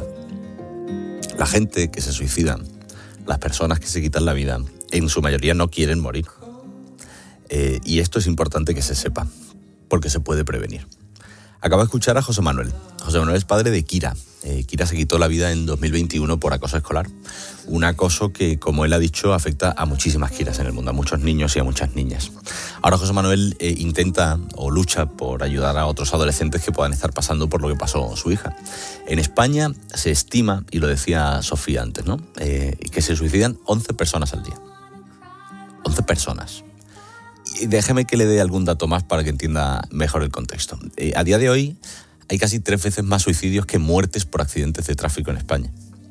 La gente que se suicida, las personas que se quitan la vida, en su mayoría no quieren morir. Eh, y esto es importante que se sepa, porque se puede prevenir. Acabo de escuchar a José Manuel. José Manuel es padre de Kira. Eh, Kira se quitó la vida en dos mil veintiuno por acoso escolar. Un acoso que, como él ha dicho, afecta a muchísimas Kiras en el mundo, a muchos niños y a muchas niñas. Ahora José Manuel eh, intenta o lucha por ayudar a otros adolescentes que puedan estar pasando por lo que pasó su hija. En España se estima, y lo decía Sofía antes, ¿no? Eh, que se suicidan once personas al día. once personas. Y déjeme que le dé algún dato más para que entienda mejor el contexto. Eh, a día de hoy hay casi tres veces más suicidios que muertes por accidentes de tráfico en España.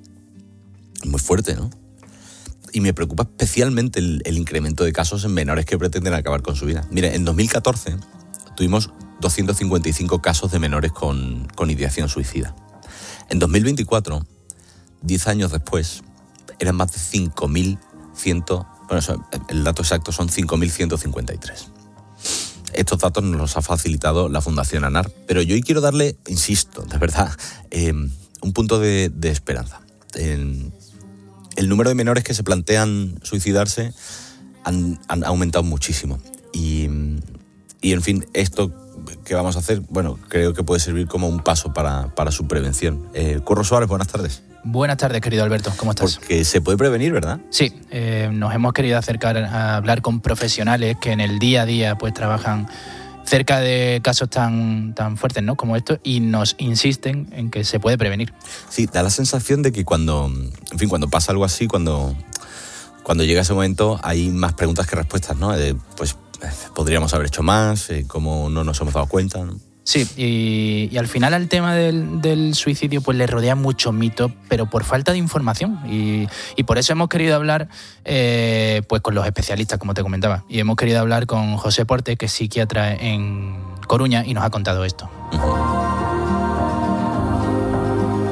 Muy fuerte, ¿no? Y me preocupa especialmente el, el incremento de casos en menores que pretenden acabar con su vida. Mire, en dos mil catorce tuvimos doscientos cincuenta y cinco casos de menores con, con ideación suicida. En dos mil veinticuatro, diez años después, eran más de cinco mil ciento... Bueno, eso, el dato exacto son cinco mil ciento cincuenta y tres. Estos datos nos los ha facilitado la Fundación ANAR, pero yo hoy quiero darle, insisto, de verdad, eh, un punto de, de esperanza. Eh, el número de menores que se plantean suicidarse han, han aumentado muchísimo. Y, y, en fin, esto que vamos a hacer, bueno, creo que puede servir como un paso para, para su prevención. Eh, Curro Suárez, buenas tardes. Buenas tardes, querido Alberto, ¿cómo estás? Porque se puede prevenir, ¿verdad? Sí, eh, nos hemos querido acercar a hablar con profesionales que en el día a día pues trabajan cerca de casos tan, tan fuertes, ¿no?, como estos, y nos insisten en que se puede prevenir. Sí, da la sensación de que cuando, en fin, cuando pasa algo así, cuando, cuando llega ese momento hay más preguntas que respuestas, ¿no? Eh, pues podríamos haber hecho más, eh, cómo no nos hemos dado cuenta, ¿no? Sí, y, y al final al tema del, del suicidio pues le rodea mucho mito, pero por falta de información. Y, y por eso hemos querido hablar eh, pues con los especialistas, como te comentaba. Y hemos querido hablar con José Porte, que es psiquiatra en Coruña, y nos ha contado esto.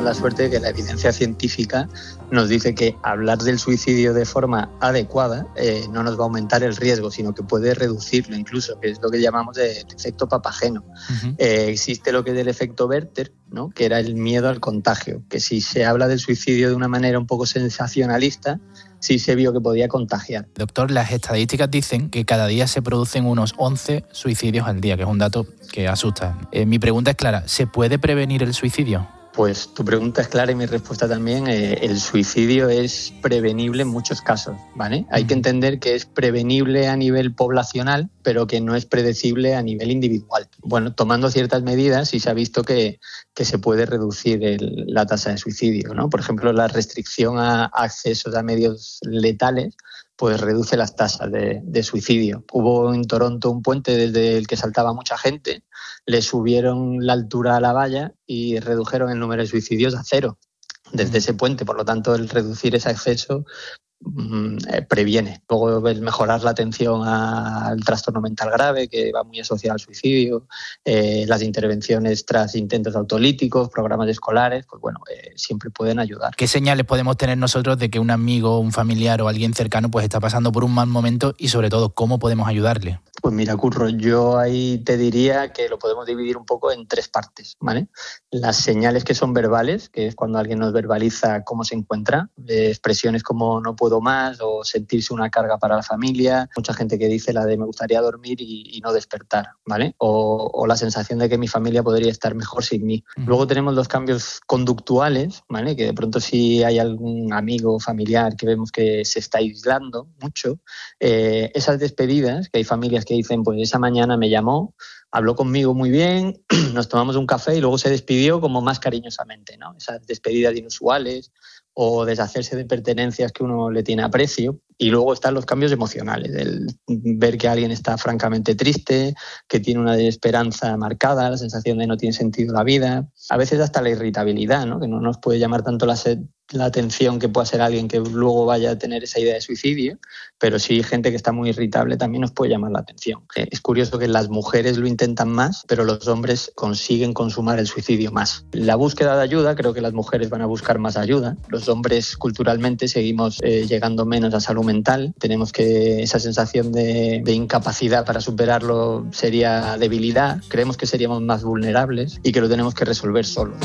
tenemos la suerte de que la evidencia científica nos dice que hablar del suicidio de forma adecuada eh, no nos va a aumentar el riesgo, sino que puede reducirlo incluso, que es lo que llamamos el efecto papageno. Uh-huh. Eh, existe lo que es el efecto Werther, ¿no? Que era el miedo al contagio, que si se habla del suicidio de una manera un poco sensacionalista, sí se vio que podía contagiar. Doctor, las estadísticas dicen que cada día se producen unos once suicidios al día, que es un dato que asusta. Eh, mi pregunta es clara, ¿se puede prevenir el suicidio? Pues tu pregunta es clara y mi respuesta también. Eh, el suicidio es prevenible en muchos casos, ¿vale? Hay que entender que es prevenible a nivel poblacional, pero que no es predecible a nivel individual. Bueno, tomando ciertas medidas sí se ha visto que, que se puede reducir el, la tasa de suicidio, ¿no? Por ejemplo, la restricción a accesos a medios letales pues reduce las tasas de, de suicidio. Hubo en Toronto un puente desde el que saltaba mucha gente, le subieron la altura a la valla y redujeron el número de suicidios a cero desde ese puente. Por lo tanto, el reducir ese acceso mmm, eh, previene. Luego el mejorar la atención al trastorno mental grave, que va muy asociado al suicidio, eh, las intervenciones tras intentos autolíticos, programas escolares, pues bueno, eh, siempre pueden ayudar. ¿Qué señales podemos tener nosotros de que un amigo, un familiar o alguien cercano pues está pasando por un mal momento y sobre todo cómo podemos ayudarle? Pues mira, Curro, yo ahí te diría que lo podemos dividir un poco en tres partes, ¿vale? Las señales que son verbales, que es cuando alguien nos verbaliza cómo se encuentra, de expresiones como no puedo más o sentirse una carga para la familia, mucha gente que dice la de me gustaría dormir y, y no despertar, ¿vale? O, o la sensación de que mi familia podría estar mejor sin mí. Uh-huh. Luego tenemos los cambios conductuales, ¿vale? Que de pronto si hay algún amigo o familiar que vemos que se está aislando mucho, eh, esas despedidas, que hay familias que dicen, pues esa mañana me llamó, habló conmigo muy bien, nos tomamos un café y luego se despidió como más cariñosamente, ¿no? Esas despedidas inusuales o deshacerse de pertenencias que uno le tiene aprecio. Y luego están los cambios emocionales, el ver que alguien está francamente triste, que tiene una desesperanza marcada, la sensación de no tiene sentido la vida, a veces hasta la irritabilidad, ¿no? Que no nos puede llamar tanto la, sed, la atención que pueda ser alguien que luego vaya a tener esa idea de suicidio, pero sí gente que está muy irritable también nos puede llamar la atención. Es curioso que las mujeres lo intentan más, pero los hombres consiguen consumar el suicidio más. La búsqueda de ayuda, creo que las mujeres van a buscar más ayuda. Los hombres culturalmente seguimos eh, llegando menos a salud mental. Tenemos que esa sensación de, de incapacidad para superarlo sería debilidad. Creemos que seríamos más vulnerables y que lo tenemos que resolver solos.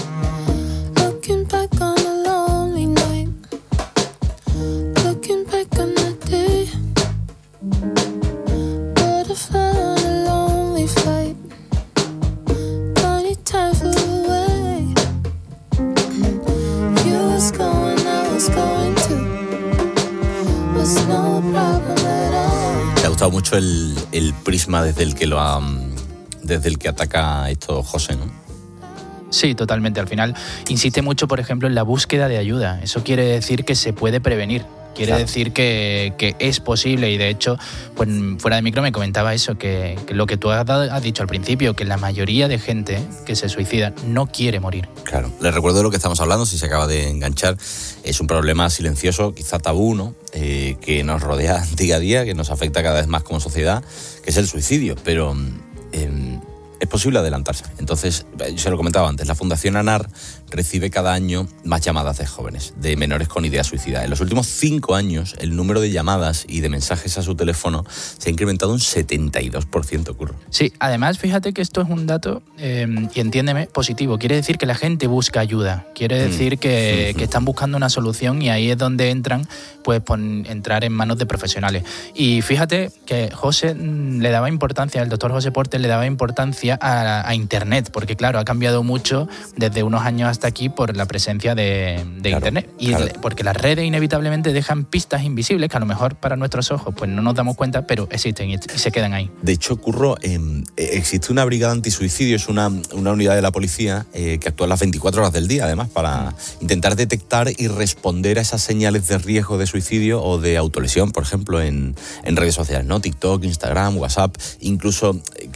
Me ha gustado mucho el, el prisma desde el que lo ha, desde el que ataca esto José, ¿no? Sí, totalmente. Al final insiste mucho, por ejemplo, en la búsqueda de ayuda. Eso quiere decir que se puede prevenir. Quiere claro. decir que, que es posible y de hecho, pues fuera de micro me comentaba eso, que, que lo que tú has, dado, has dicho al principio, que la mayoría de gente que se suicida no quiere morir. Claro, les recuerdo de lo que estamos hablando, si se acaba de enganchar, es un problema silencioso, quizá tabú, ¿no? Eh, que nos rodea día a día, que nos afecta cada vez más como sociedad, que es el suicidio, pero eh, es posible adelantarse. Entonces, yo se lo comentaba antes, la Fundación ANAR recibe cada año más llamadas de jóvenes, de menores con ideas suicidas. En los últimos cinco años, el número de llamadas y de mensajes a su teléfono se ha incrementado un setenta y dos por ciento, Curro. Sí, además, fíjate que esto es un dato, eh, y entiéndeme, positivo. Quiere decir que la gente busca ayuda. Quiere decir mm. que, mm-hmm. que están buscando una solución y ahí es donde entran, pues, por entrar en manos de profesionales. Y fíjate que José le daba importancia, el doctor José Portes le daba importancia a, a Internet, porque claro, ha cambiado mucho desde unos años hasta aquí por la presencia de, de claro, Internet. Y claro. porque las redes inevitablemente dejan pistas invisibles que a lo mejor para nuestros ojos pues no nos damos cuenta, pero existen y, y se quedan ahí. De hecho, Curro, eh, existe una brigada antisuicidio, es una, una unidad de la policía eh, que actúa las veinticuatro horas del día, además, para intentar detectar y responder a esas señales de riesgo de suicidio o de autolesión, por ejemplo, en, en redes sociales, ¿no? TikTok, Instagram, WhatsApp, incluso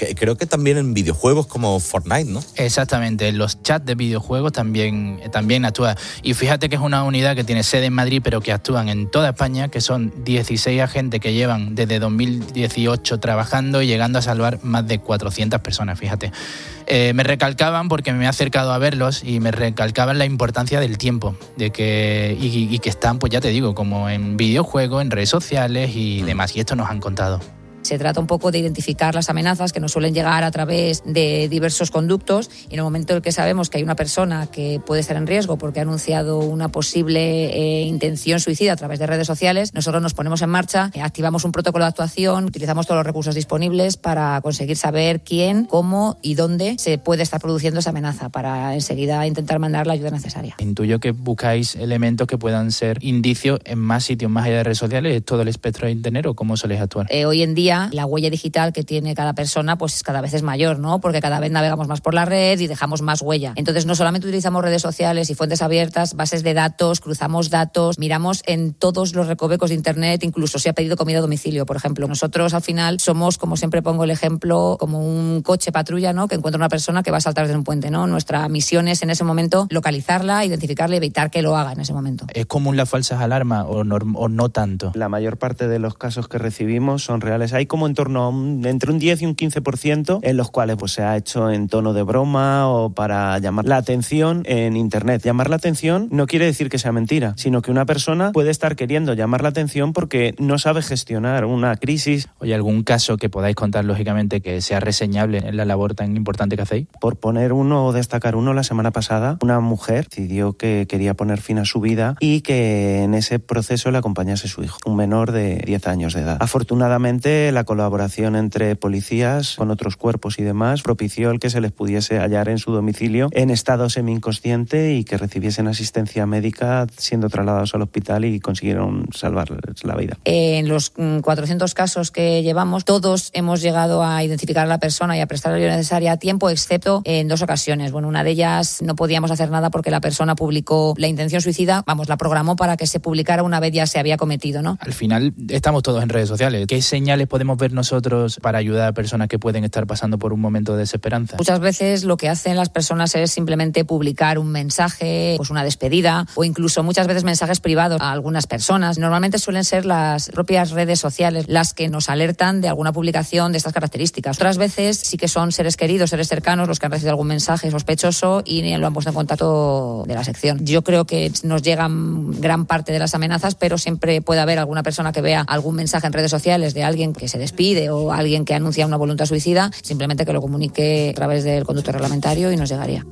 que, creo que también en videojuegos como Fortnite, ¿no? Exactamente, en los chats de videojuegos también, también actúa. Y fíjate que es una unidad que tiene sede en Madrid, pero que actúan en toda España, que son dieciséis agentes que llevan desde dos mil dieciocho trabajando y llegando a salvar más de cuatrocientas personas, fíjate. Eh, me recalcaban, porque me he acercado a verlos, y me recalcaban la importancia del tiempo, de que y, y que están, pues ya te digo, como en videojuegos, en redes sociales y demás, y esto nos han contado. Se trata un poco de identificar las amenazas que nos suelen llegar a través de diversos conductos, y en el momento en el que sabemos que hay una persona que puede estar en riesgo porque ha anunciado una posible eh, intención suicida a través de redes sociales, nosotros nos ponemos en marcha, eh, activamos un protocolo de actuación, utilizamos todos los recursos disponibles para conseguir saber quién, cómo y dónde se puede estar produciendo esa amenaza, para enseguida intentar mandar la ayuda necesaria. Intuyo que buscáis elementos que puedan ser indicios en más sitios más allá de redes sociales. ¿Es todo el espectro de Internet o cómo soléis actuar? Eh, hoy en día la huella digital que tiene cada persona pues cada vez es mayor, ¿no? Porque cada vez navegamos más por la red y dejamos más huella. Entonces no solamente utilizamos redes sociales y fuentes abiertas, bases de datos, cruzamos datos, miramos en todos los recovecos de Internet, incluso si ha pedido comida a domicilio, por ejemplo. Nosotros al final somos, como siempre pongo el ejemplo, como un coche patrulla, ¿no? Que encuentra una persona que va a saltar desde un puente, ¿no? Nuestra misión es en ese momento localizarla, identificarla y evitar que lo haga en ese momento. ¿Es común las falsas alarmas o no, o no tanto? La mayor parte de los casos que recibimos son reales. Hay como en torno a un, entre un diez y un quince por ciento en los cuales pues, se ha hecho en tono de broma o para llamar la atención en Internet. Llamar la atención no quiere decir que sea mentira, sino que una persona puede estar queriendo llamar la atención porque no sabe gestionar una crisis. Oye, ¿algún caso que podáis contar, lógicamente, que sea reseñable en la labor tan importante que hacéis? Por poner uno o destacar uno, la semana pasada una mujer decidió que quería poner fin a su vida y que en ese proceso le acompañase su hijo, un menor de diez años de edad. Afortunadamente, la colaboración entre policías con otros cuerpos y demás propició el que se les pudiese hallar en su domicilio en estado semi-inconsciente y que recibiesen asistencia médica siendo trasladados al hospital y consiguieron salvarles la vida. En los cuatrocientos casos que llevamos, todos hemos llegado a identificar a la persona y a prestar la ayuda necesaria a tiempo, excepto en dos ocasiones. Bueno, una de ellas no podíamos hacer nada porque la persona publicó la intención suicida, vamos, la programó para que se publicara una vez ya se había cometido, ¿no? Al final estamos todos en redes sociales. ¿Qué señales podemos ver nosotros para ayudar a personas que pueden estar pasando por un momento de desesperanza? Muchas veces lo que hacen las personas es simplemente publicar un mensaje, pues una despedida, o incluso muchas veces mensajes privados a algunas personas. Normalmente suelen ser las propias redes sociales las que nos alertan de alguna publicación de estas características. Otras veces sí que son seres queridos, seres cercanos, los que han recibido algún mensaje sospechoso y lo han puesto en contacto de la sección. Yo creo que nos llegan gran parte de las amenazas, pero siempre puede haber alguna persona que vea algún mensaje en redes sociales de alguien que se despide o alguien que anuncia una voluntad suicida, simplemente que lo comunique a través del conducto reglamentario y nos llegaría.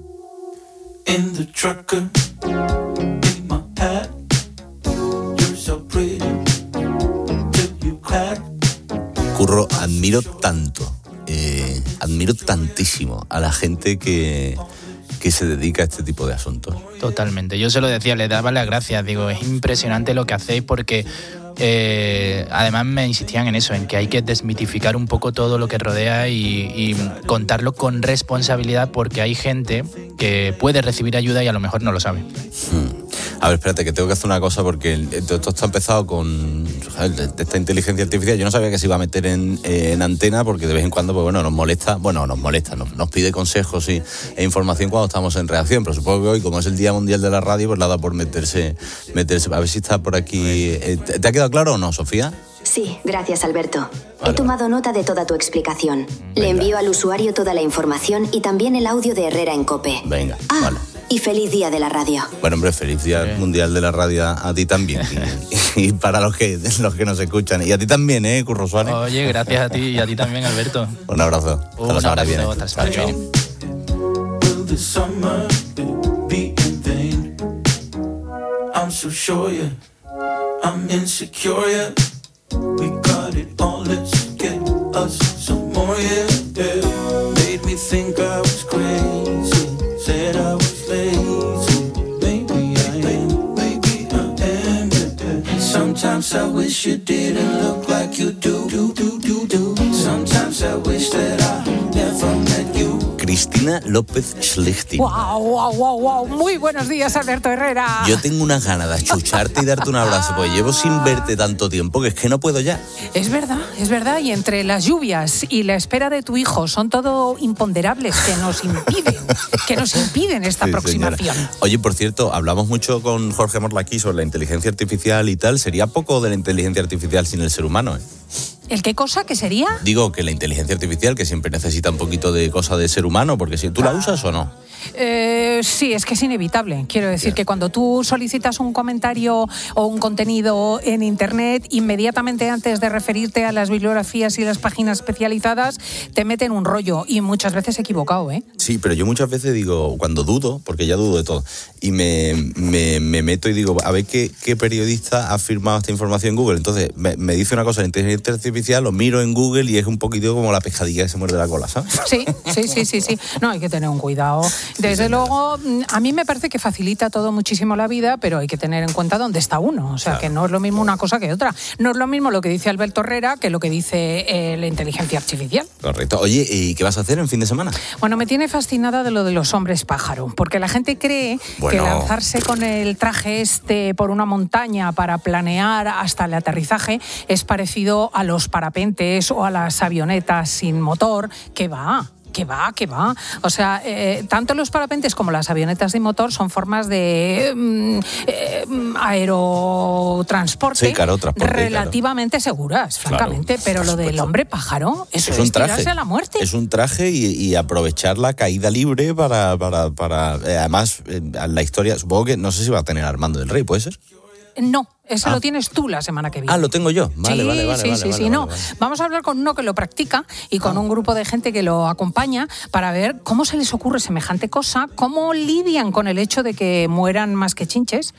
In the trucker, in my hat, you're so pretty, you Curro, admiro tanto, eh, admiro tantísimo a la gente que... que se dedica a este tipo de asuntos. Totalmente. Yo se lo decía, le daba las gracias. Digo, es impresionante lo que hacéis porque eh, además me insistían en eso, en que hay que desmitificar un poco todo lo que rodea y, y contarlo con responsabilidad porque hay gente que puede recibir ayuda y a lo mejor no lo sabe. Hmm. A ver, espérate, que tengo que hacer una cosa porque esto está empezado con esta inteligencia artificial. Yo no sabía que se iba a meter en, en antena porque de vez en cuando, pues bueno, nos molesta, bueno, nos molesta, nos, nos pide consejos y, e información cuando estamos en reacción, pero supongo que hoy, como es el Día Mundial de la Radio, pues la da por meterse, meterse. A ver si está por aquí. ¿Te ha quedado claro o no, Sofía? Sí, gracias, Alberto. Vale. He tomado nota de toda tu explicación. Venga. Le envío al usuario toda la información y también el audio de Herrera en COPE. Venga, ah, vale. Y feliz Día de la Radio. Bueno, hombre, feliz Día sí. Mundial de la Radio a ti también. y, y para los que los que nos escuchan. Y a ti también, ¿eh, Curro Suárez? Oye, gracias a ti y a ti también, Alberto. Un abrazo. Un abrazo. Hasta la semana que viene. Hasta la semana que viene. We got it all, let's get us some more, yeah, yeah. Made me think I was crazy, said I was lazy. Maybe I am, maybe I am, yeah. Sometimes I wish you didn't look like you do, do, do, do, do. Sometimes I wish that I never met you. Cristi Cristina López Schlichting. ¡Guau, guau, guau, guau! Muy buenos días, Alberto Herrera. Yo tengo unas ganas de achucharte y darte un abrazo, porque llevo sin verte tanto tiempo que es que no puedo ya. Es verdad, es verdad. Y entre las lluvias y la espera de tu hijo son todo imponderables que nos impiden, que nos impiden esta Sí, aproximación. señora. Oye, por cierto, hablamos mucho con Jorge Morlaquí sobre la inteligencia artificial y tal. Sería poco de la inteligencia artificial sin el ser humano, ¿eh? ¿El qué cosa? ¿Qué sería? Digo que la inteligencia artificial, que siempre necesita un poquito de cosa de ser humano, porque si tú la usas o no. Eh, sí, es que es inevitable. Quiero decir que cuando tú solicitas un comentario o un contenido en Internet, inmediatamente antes de referirte a las bibliografías y las páginas especializadas, te meten un rollo y muchas veces equivocado, ¿eh? Sí, pero yo muchas veces digo, cuando dudo, porque ya dudo de todo, y me, me, me meto y digo, a ver qué, qué periodista ha firmado esta información en Google. Entonces me, me dice una cosa de inteligencia artificial, lo miro en Google y es un poquito como la pescadilla que se muerde la cola, ¿sabes? Sí, sí, sí, sí, sí. No, hay que tener un cuidado. Desde luego, a mí me parece que facilita todo muchísimo la vida, pero hay que tener en cuenta dónde está uno. O sea, claro, que no es lo mismo una cosa que otra. No es lo mismo lo que dice Alberto Herrera que lo que dice eh, la inteligencia artificial. Correcto. Oye, ¿y qué vas a hacer en fin de semana? Bueno, me tiene fascinada de lo de los hombres pájaro, porque la gente cree Bueno. que lanzarse con el traje este por una montaña para planear hasta el aterrizaje es parecido a los parapentes o a las avionetas sin motor. ¿Qué va? Que va, que va. O sea, eh, tanto los parapentes como las avionetas de motor son formas de mm, eh, aerotransporte Sí, claro, transporte, relativamente claro. seguras, francamente. Claro, pero por lo del supuesto. hombre pájaro, eso es es, un traje. tirarse a la muerte. Es un traje y, y aprovechar la caída libre para... para, para eh, además, eh, la historia, supongo que, no sé si va a tener Armando del Rey, ¿puede ser? No, eso Ah. lo tienes tú la semana que viene. Ah, lo tengo yo. Vale, sí, vale, vale. sí, vale, sí, vale, sí, vale, no. vale. Vamos a hablar con uno que lo practica y con un grupo de gente que lo acompaña para ver cómo se les ocurre semejante cosa, cómo lidian con el hecho de que mueran más que chinches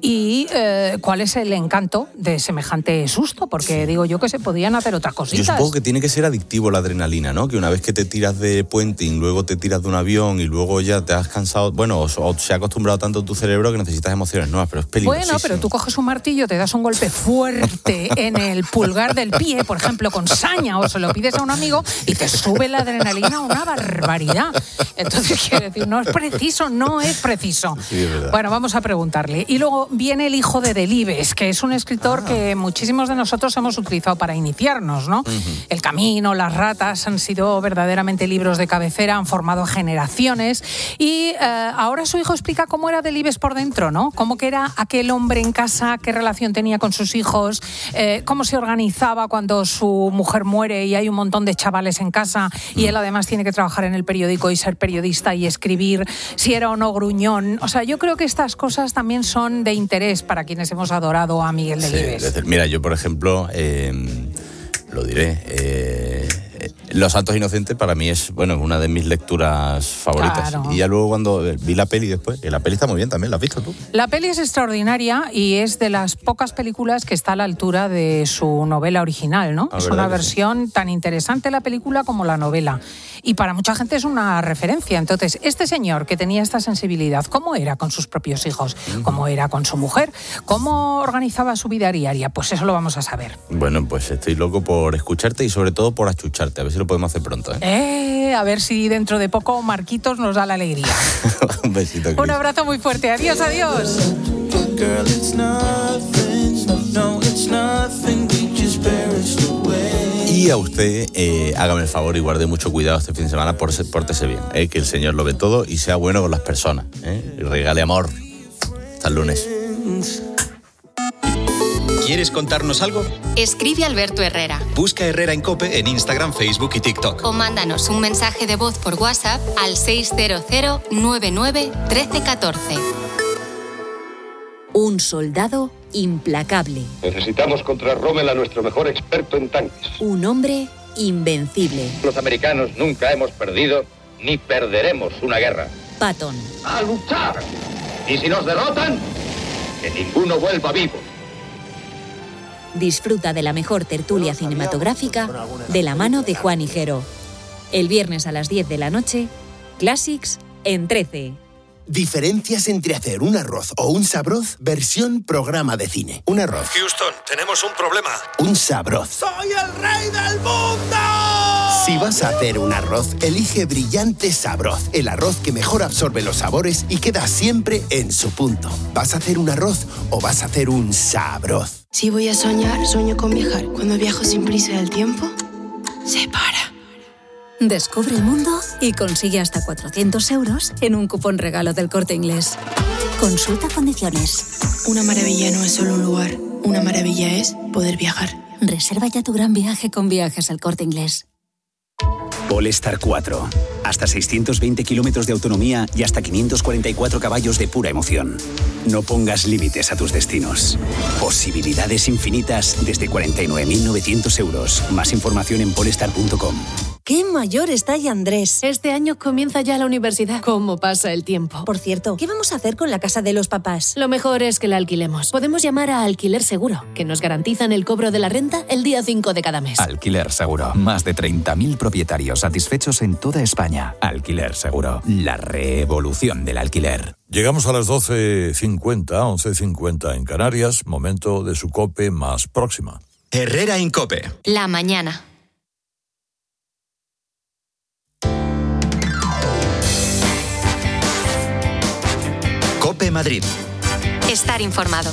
y eh, cuál es el encanto de semejante susto, porque digo yo que se podían hacer otras Yo cositas. supongo que tiene que ser adictivo la adrenalina, ¿no? Que una vez que te tiras de puenting, luego te tiras de un avión y luego ya te has cansado, bueno, o, o se ha acostumbrado tanto tu cerebro que necesitas emociones nuevas, pero es peligrosísimo. Bueno, pero tú coges un martillo, te das un golpe fuerte en el pulgar del pie, por ejemplo, con saña, o se lo pides a un amigo y te sube la adrenalina una barbaridad. Entonces, quiero decir, no es preciso, no es preciso. Sí, es verdad. Bueno, vamos a preguntarle. Y luego viene el hijo de Delibes, que es un escritor Ah. que muchísimos de nosotros hemos utilizado para iniciarnos, ¿no? Uh-huh. El Camino, Las Ratas han sido verdaderamente libros de cabecera, han formado generaciones y eh, ahora su hijo explica cómo era Delibes por dentro, ¿no? Cómo que era aquel hombre en casa, qué relación tenía con sus hijos, eh, cómo se organizaba cuando su mujer muere y hay un montón de chavales en casa y él además tiene que trabajar en el periódico y ser periodista y escribir, si era o no gruñón. O sea, yo creo que estas cosas también son de interés para quienes hemos adorado a Miguel Delibes. Sí, desde- mira, yo por ejemplo, eh, lo diré, eh, Los Santos Inocentes para mí es, bueno, una de mis lecturas favoritas. Claro. Y ya luego cuando vi la peli después, que la peli está muy bien también, ¿la has visto tú? La peli es extraordinaria y es de las pocas películas que está a la altura de su novela original, ¿no? Ah, es ¿verdad una que versión tan interesante la película como la novela. Y para mucha gente es una referencia. Entonces, este señor que tenía esta sensibilidad, ¿cómo era con sus propios hijos? ¿Cómo era con su mujer? ¿Cómo organizaba su vida diaria? Pues eso lo vamos a saber. Bueno, pues estoy loco por escucharte y sobre todo por achucharte. A ver si lo podemos hacer pronto, ¿eh? Eh, a ver si dentro de poco Marquitos nos da la alegría. Un besito, Cris. Un abrazo muy fuerte. Adiós, adiós. Girl, it's nothing. No, it's nothing. We just perished away. Y a usted, eh, hágame el favor y guarde mucho cuidado este fin de semana, por, pórtese bien, eh, que el Señor lo ve todo y sea bueno con las personas. Eh, y regale amor. Hasta el lunes. ¿Quieres contarnos algo? Escribe Alberto Herrera Busca Herrera en COPE en Instagram, Facebook y TikTok. o mándanos un mensaje de voz por WhatsApp al seis cero cero nueve nueve uno tres uno cuatro. Un soldado implacable. Necesitamos contra Rommel a nuestro mejor experto en tanques. Un hombre invencible. Los americanos nunca hemos perdido ni perderemos una guerra. Patton. ¡A luchar! Y si nos derrotan, que ninguno vuelva vivo. Disfruta de la mejor tertulia cinematográfica de la mano de Juan Higuero. El viernes a las diez de la noche, Classics en trece. Diferencias entre hacer un arroz o un sabroz, versión programa de cine. Un arroz, Houston, tenemos un problema. un sabroz. ¡Soy el rey del mundo! Si vas a hacer un arroz, elige Brillante Sabroz, el arroz que mejor absorbe los sabores y queda siempre en su punto. ¿Vas a hacer un arroz o vas a hacer un sabroz? Si voy a soñar, sueño con viajar. Cuando viajo sin prisa del tiempo, se para. Descubre el mundo y consigue hasta cuatrocientos euros en un cupón regalo del Corte Inglés. Consulta condiciones. Una maravilla no es solo un lugar. Una maravilla es poder viajar. Reserva ya tu gran viaje con Viajes al Corte Inglés. Polestar cuatro. Hasta seiscientos veinte kilómetros de autonomía y hasta quinientos cuarenta y cuatro caballos de pura emoción. No pongas límites a tus destinos. Posibilidades infinitas desde cuarenta y nueve mil novecientos euros. Más información en polestar punto com. ¡Qué mayor está ya Andrés! Este año comienza ya la universidad. ¿Cómo pasa el tiempo? Por cierto, ¿qué vamos a hacer con la casa de los papás? Lo mejor es que la alquilemos. Podemos llamar a Alquiler Seguro, que nos garantizan el cobro de la renta el día cinco de cada mes. Alquiler Seguro. Más de treinta mil propietarios satisfechos en toda España. Alquiler Seguro. La revolución del alquiler. Llegamos a las doce cincuenta, once cincuenta en Canarias. Momento de su COPE más próxima. Herrera Incope. La mañana. COPE Madrid. Estar informado.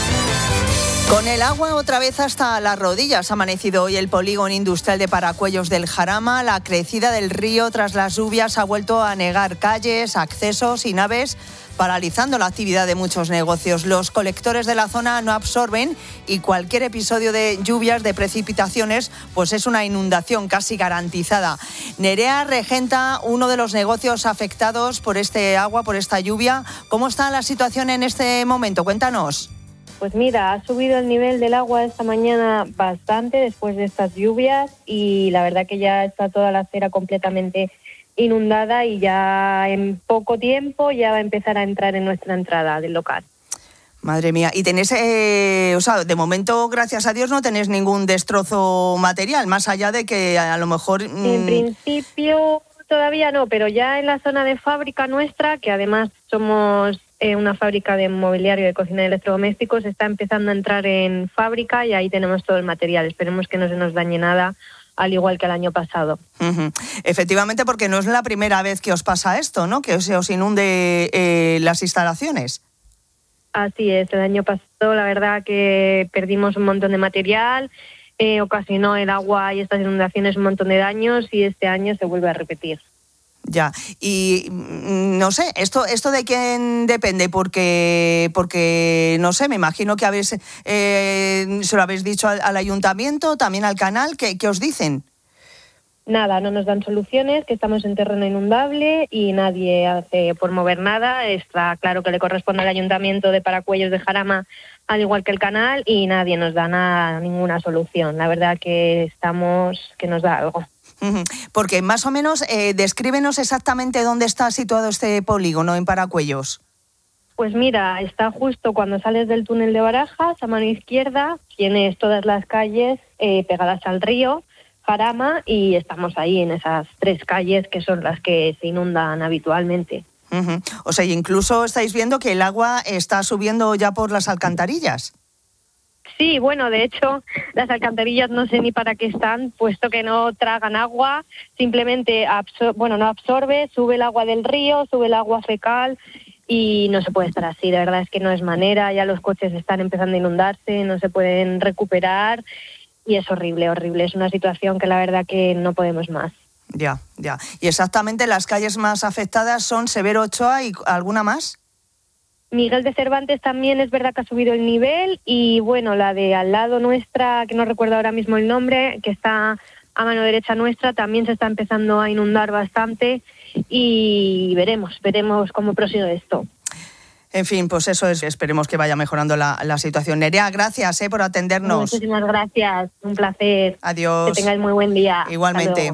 Con el agua otra vez hasta las rodillas ha amanecido hoy el polígono industrial de Paracuellos del Jarama. La crecida del río tras las lluvias ha vuelto a anegar calles, accesos y naves, paralizando la actividad de muchos negocios. Los colectores de la zona no absorben y cualquier episodio de lluvias, de precipitaciones, pues es una inundación casi garantizada. Nerea regenta uno de los negocios afectados por este agua, por esta lluvia. ¿Cómo está la situación en este momento? Cuéntanos. Pues mira, ha subido el nivel del agua esta mañana bastante después de estas lluvias y la verdad que ya está toda la acera completamente inundada y ya en poco tiempo ya va a empezar a entrar en nuestra entrada del local. Madre mía, y tenéis, eh, o sea, de momento, gracias a Dios, no tenéis ningún destrozo material, más allá de que a lo mejor... Mmm... En principio todavía no, pero ya en la zona de fábrica nuestra, que además somos eh, una fábrica de mobiliario de cocina y electrodomésticos, está empezando a entrar en fábrica y ahí tenemos todo el material. Esperemos que no se nos dañe nada, al igual que el año pasado. Uh-huh. Efectivamente, porque no es la primera vez que os pasa esto, ¿no? Que se os inunde eh, las instalaciones. Así es, el año pasado la verdad que perdimos un montón de material, eh, ocasionó el agua y estas inundaciones un montón de daños y este año se vuelve a repetir. Ya, y no sé, ¿esto esto de quién depende? Porque, porque no sé, me imagino que habéis, eh, se lo habéis dicho al, al ayuntamiento, también al canal, ¿qué, qué os dicen? Nada, no nos dan soluciones, que estamos en terreno inundable y nadie hace por mover nada. Está claro que le corresponde al ayuntamiento de Paracuellos de Jarama, al igual que el canal, y nadie nos da nada, ninguna solución. La verdad que estamos, que nos da algo. Porque más o menos, eh, descríbenos exactamente dónde está situado este polígono en Paracuellos. Pues mira, está justo cuando sales del túnel de Barajas, a mano izquierda, tienes todas las calles eh, pegadas al río Jarama y estamos ahí en esas tres calles que son las que se inundan habitualmente. Uh-huh. O sea, incluso estáis viendo que el agua está subiendo ya por las alcantarillas. Sí, bueno, de hecho, las alcantarillas no sé ni para qué están, puesto que no tragan agua, simplemente absor- bueno, no absorbe, sube el agua del río, sube el agua fecal y no se puede estar así, de verdad es que no es manera, ya los coches están empezando a inundarse, no se pueden recuperar y es horrible, horrible, es una situación que la verdad que no podemos más. Ya, ya. Y exactamente las calles más afectadas son Severo Ochoa y ¿alguna más? Miguel de Cervantes también es verdad que ha subido el nivel y bueno, la de al lado nuestra, que no recuerdo ahora mismo el nombre, que está a mano derecha nuestra, también se está empezando a inundar bastante y veremos, veremos cómo prosigue esto. En fin, pues eso es, esperemos que vaya mejorando la, la situación. Nerea, gracias eh, por atendernos. Muchísimas gracias, un placer. Adiós. Que tengáis muy buen día. Igualmente.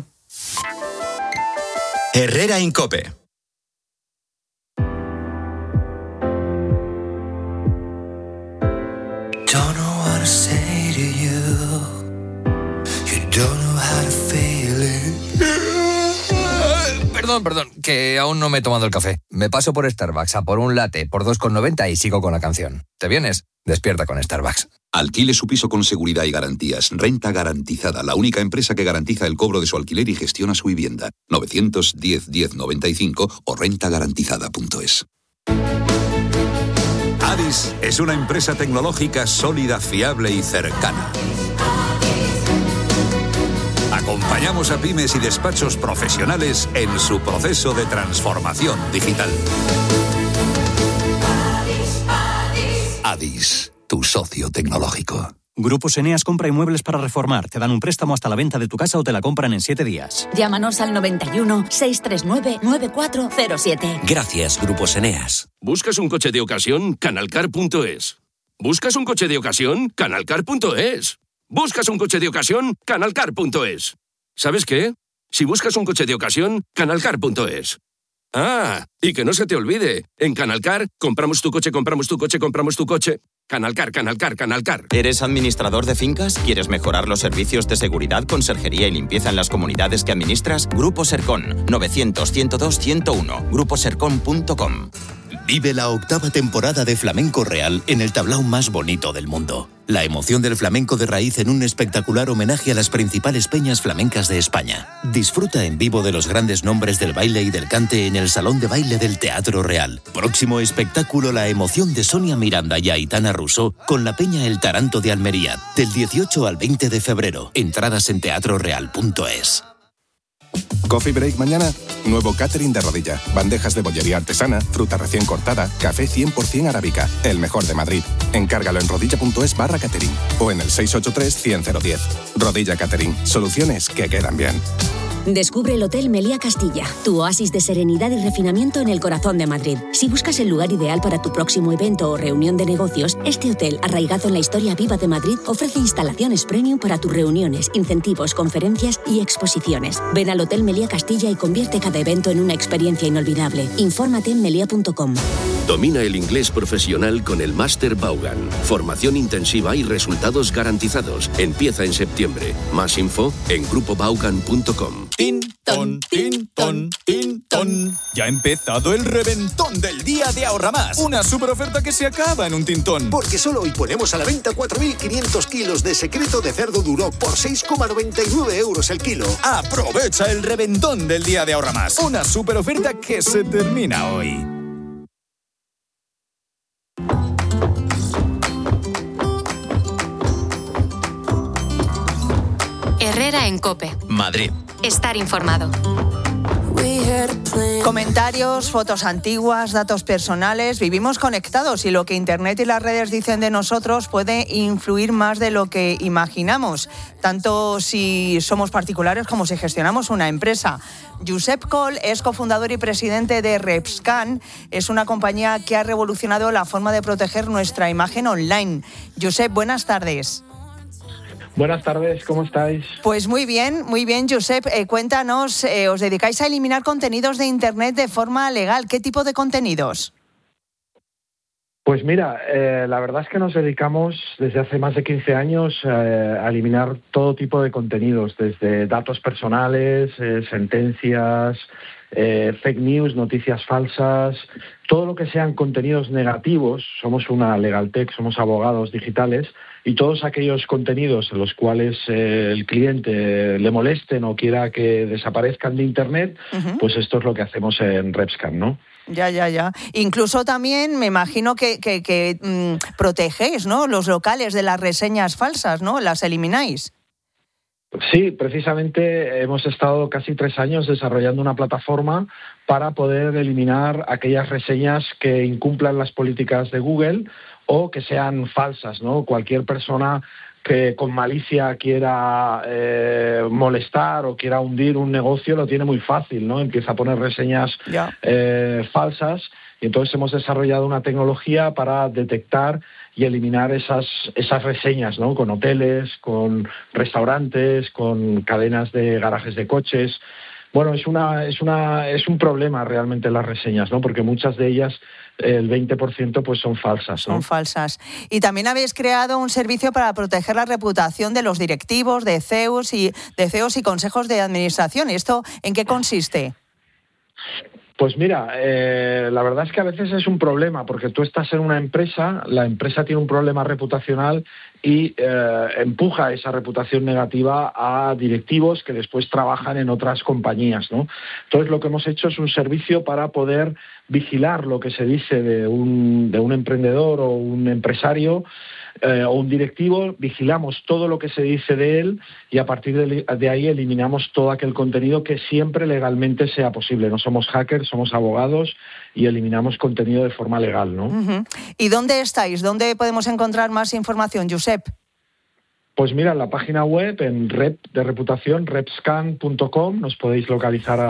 Herrera Incope. Don't know what to say to you. You don't know how to feel it. Perdón, perdón, que aún no me he tomado el café. Me paso por Starbucks a por un latte por dos con noventa y sigo con la canción. ¿Te vienes? Despierta con Starbucks. Alquile su piso con seguridad y garantías. Renta Garantizada, la única empresa que garantiza el cobro de su alquiler y gestiona su vivienda. nueve uno cero, diez, noventa y cinco o renta garantizada punto es. Adis es una empresa tecnológica sólida, fiable y cercana. Acompañamos a pymes y despachos profesionales en su proceso de transformación digital. Adis, tu socio tecnológico. Grupos Eneas compra inmuebles para reformar. Te dan un préstamo hasta la venta de tu casa o te la compran en siete días. Llámanos al noventa y uno, seiscientos treinta y nueve, noventa y cuatro cero siete. Gracias, Grupos Eneas. ¿Buscas un coche de ocasión? Canalcar punto es. ¿Buscas un coche de ocasión? Canalcar punto es. ¿Buscas un coche de ocasión? Canalcar punto es. ¿Sabes qué? Si buscas un coche de ocasión, Canalcar punto es. Ah, y que no se te olvide, en Canalcar compramos tu coche, compramos tu coche, compramos tu coche. Canalcar, Canalcar, Canalcar. ¿Eres administrador de fincas? ¿Quieres mejorar los servicios de seguridad, conserjería y limpieza en las comunidades que administras? Grupo Sercon, novecientos, ciento dos, ciento uno, grupo sercon punto com. Vive la octava temporada de Flamenco Real en el tablao más bonito del mundo. La emoción del flamenco de raíz en un espectacular homenaje a las principales peñas flamencas de España. Disfruta en vivo de los grandes nombres del baile y del cante en el Salón de Baile del Teatro Real. Próximo espectáculo, la emoción de Sonia Miranda y Aitana Russo con la peña El Taranto de Almería. Del dieciocho al veinte de febrero. Entradas en teatro real punto es. Coffee break mañana. Nuevo catering de Rodilla. Bandejas de bollería artesana, fruta recién cortada, café cien por ciento arábica. El mejor de Madrid. Encárgalo en rodilla.es barra catering o en el seis ocho tres, cien, cero diez. Rodilla Catering. Soluciones que quedan bien. Descubre el Hotel Meliá Castilla, tu oasis de serenidad y refinamiento en el corazón de Madrid. Si buscas el lugar ideal para tu próximo evento o reunión de negocios, este hotel, arraigado en la historia viva de Madrid, ofrece instalaciones premium para tus reuniones, incentivos, conferencias y exposiciones. Ven al Hotel Meliá Castilla y convierte cada evento en una experiencia inolvidable. Infórmate en meliá punto com. Domina el inglés profesional con el Máster Vaughan. Formación intensiva y resultados garantizados. Empieza en septiembre. Más info en grupo vaughan punto com. Tin, ton, tin, ton, tin, ton. Ya ha empezado el reventón del día de Ahorra Más. Una super oferta que se acaba en un tintón. Porque solo hoy ponemos a la venta cuatro mil quinientos kilos de secreto de cerdo duro por seis coma noventa y nueve euros el kilo. Aprovecha el reventón del día de Ahorra Más. Una super oferta que se termina hoy. Herrera en COPE. Madrid. Estar informado. Comentarios, fotos antiguas, datos personales. Vivimos conectados y lo que Internet y las redes dicen de nosotros puede influir más de lo que imaginamos, tanto si somos particulares como si gestionamos una empresa. Josep Coll es cofundador y presidente de Repscan. Es una compañía que ha revolucionado la forma de proteger nuestra imagen online. Josep, buenas tardes. Buenas tardes, ¿cómo estáis? Pues muy bien, muy bien, Josep. Eh, cuéntanos, eh, os dedicáis a eliminar contenidos de Internet de forma legal. ¿Qué tipo de contenidos? Pues mira, eh, la verdad es que nos dedicamos desde hace más de quince años eh, a eliminar todo tipo de contenidos, desde datos personales, eh, sentencias, eh, fake news, noticias falsas, todo lo que sean contenidos negativos. Somos una Legaltech, somos abogados digitales, y todos aquellos contenidos en los cuales eh, el cliente le molesten o quiera que desaparezcan de Internet, uh-huh. pues esto es lo que hacemos en Repscan, ¿no? Ya, ya, ya. Incluso también me imagino que, que, que mmm, protegéis, ¿no?, los locales de las reseñas falsas, ¿no? ¿Las elimináis? Sí, precisamente hemos estado casi tres años desarrollando una plataforma para poder eliminar aquellas reseñas que incumplan las políticas de Google o que sean falsas, ¿no? Cualquier persona que con malicia quiera eh, molestar o quiera hundir un negocio lo tiene muy fácil, ¿no? Empieza a poner reseñas eh, falsas y entonces hemos desarrollado una tecnología para detectar y eliminar esas esas reseñas, ¿no? Con hoteles, con restaurantes, con cadenas de garajes de coches. Bueno, es una es una es un problema realmente las reseñas, ¿no? Porque muchas de ellas, el veinte por ciento, pues son falsas, ¿no? Son falsas. Y también habéis creado un servicio para proteger la reputación de los directivos, de C E Os y de C E Os y consejos de administración. ¿Esto en qué consiste? Pues mira, eh, la verdad es que a veces es un problema, porque tú estás en una empresa, la empresa tiene un problema reputacional y eh, empuja esa reputación negativa a directivos que después trabajan en otras compañías, ¿no? Entonces lo que hemos hecho es un servicio para poder vigilar lo que se dice de un, de un emprendedor o un empresario eh, o un directivo, vigilamos todo lo que se dice de él y a partir de, de ahí eliminamos todo aquel contenido que siempre legalmente sea posible. No somos hackers, somos abogados y eliminamos contenido de forma legal, ¿no? Uh-huh. ¿Y dónde estáis? ¿Dónde podemos encontrar más información, Josep? Pues mira, en la página web, en rep de reputación, repscan punto com, nos podéis localizar a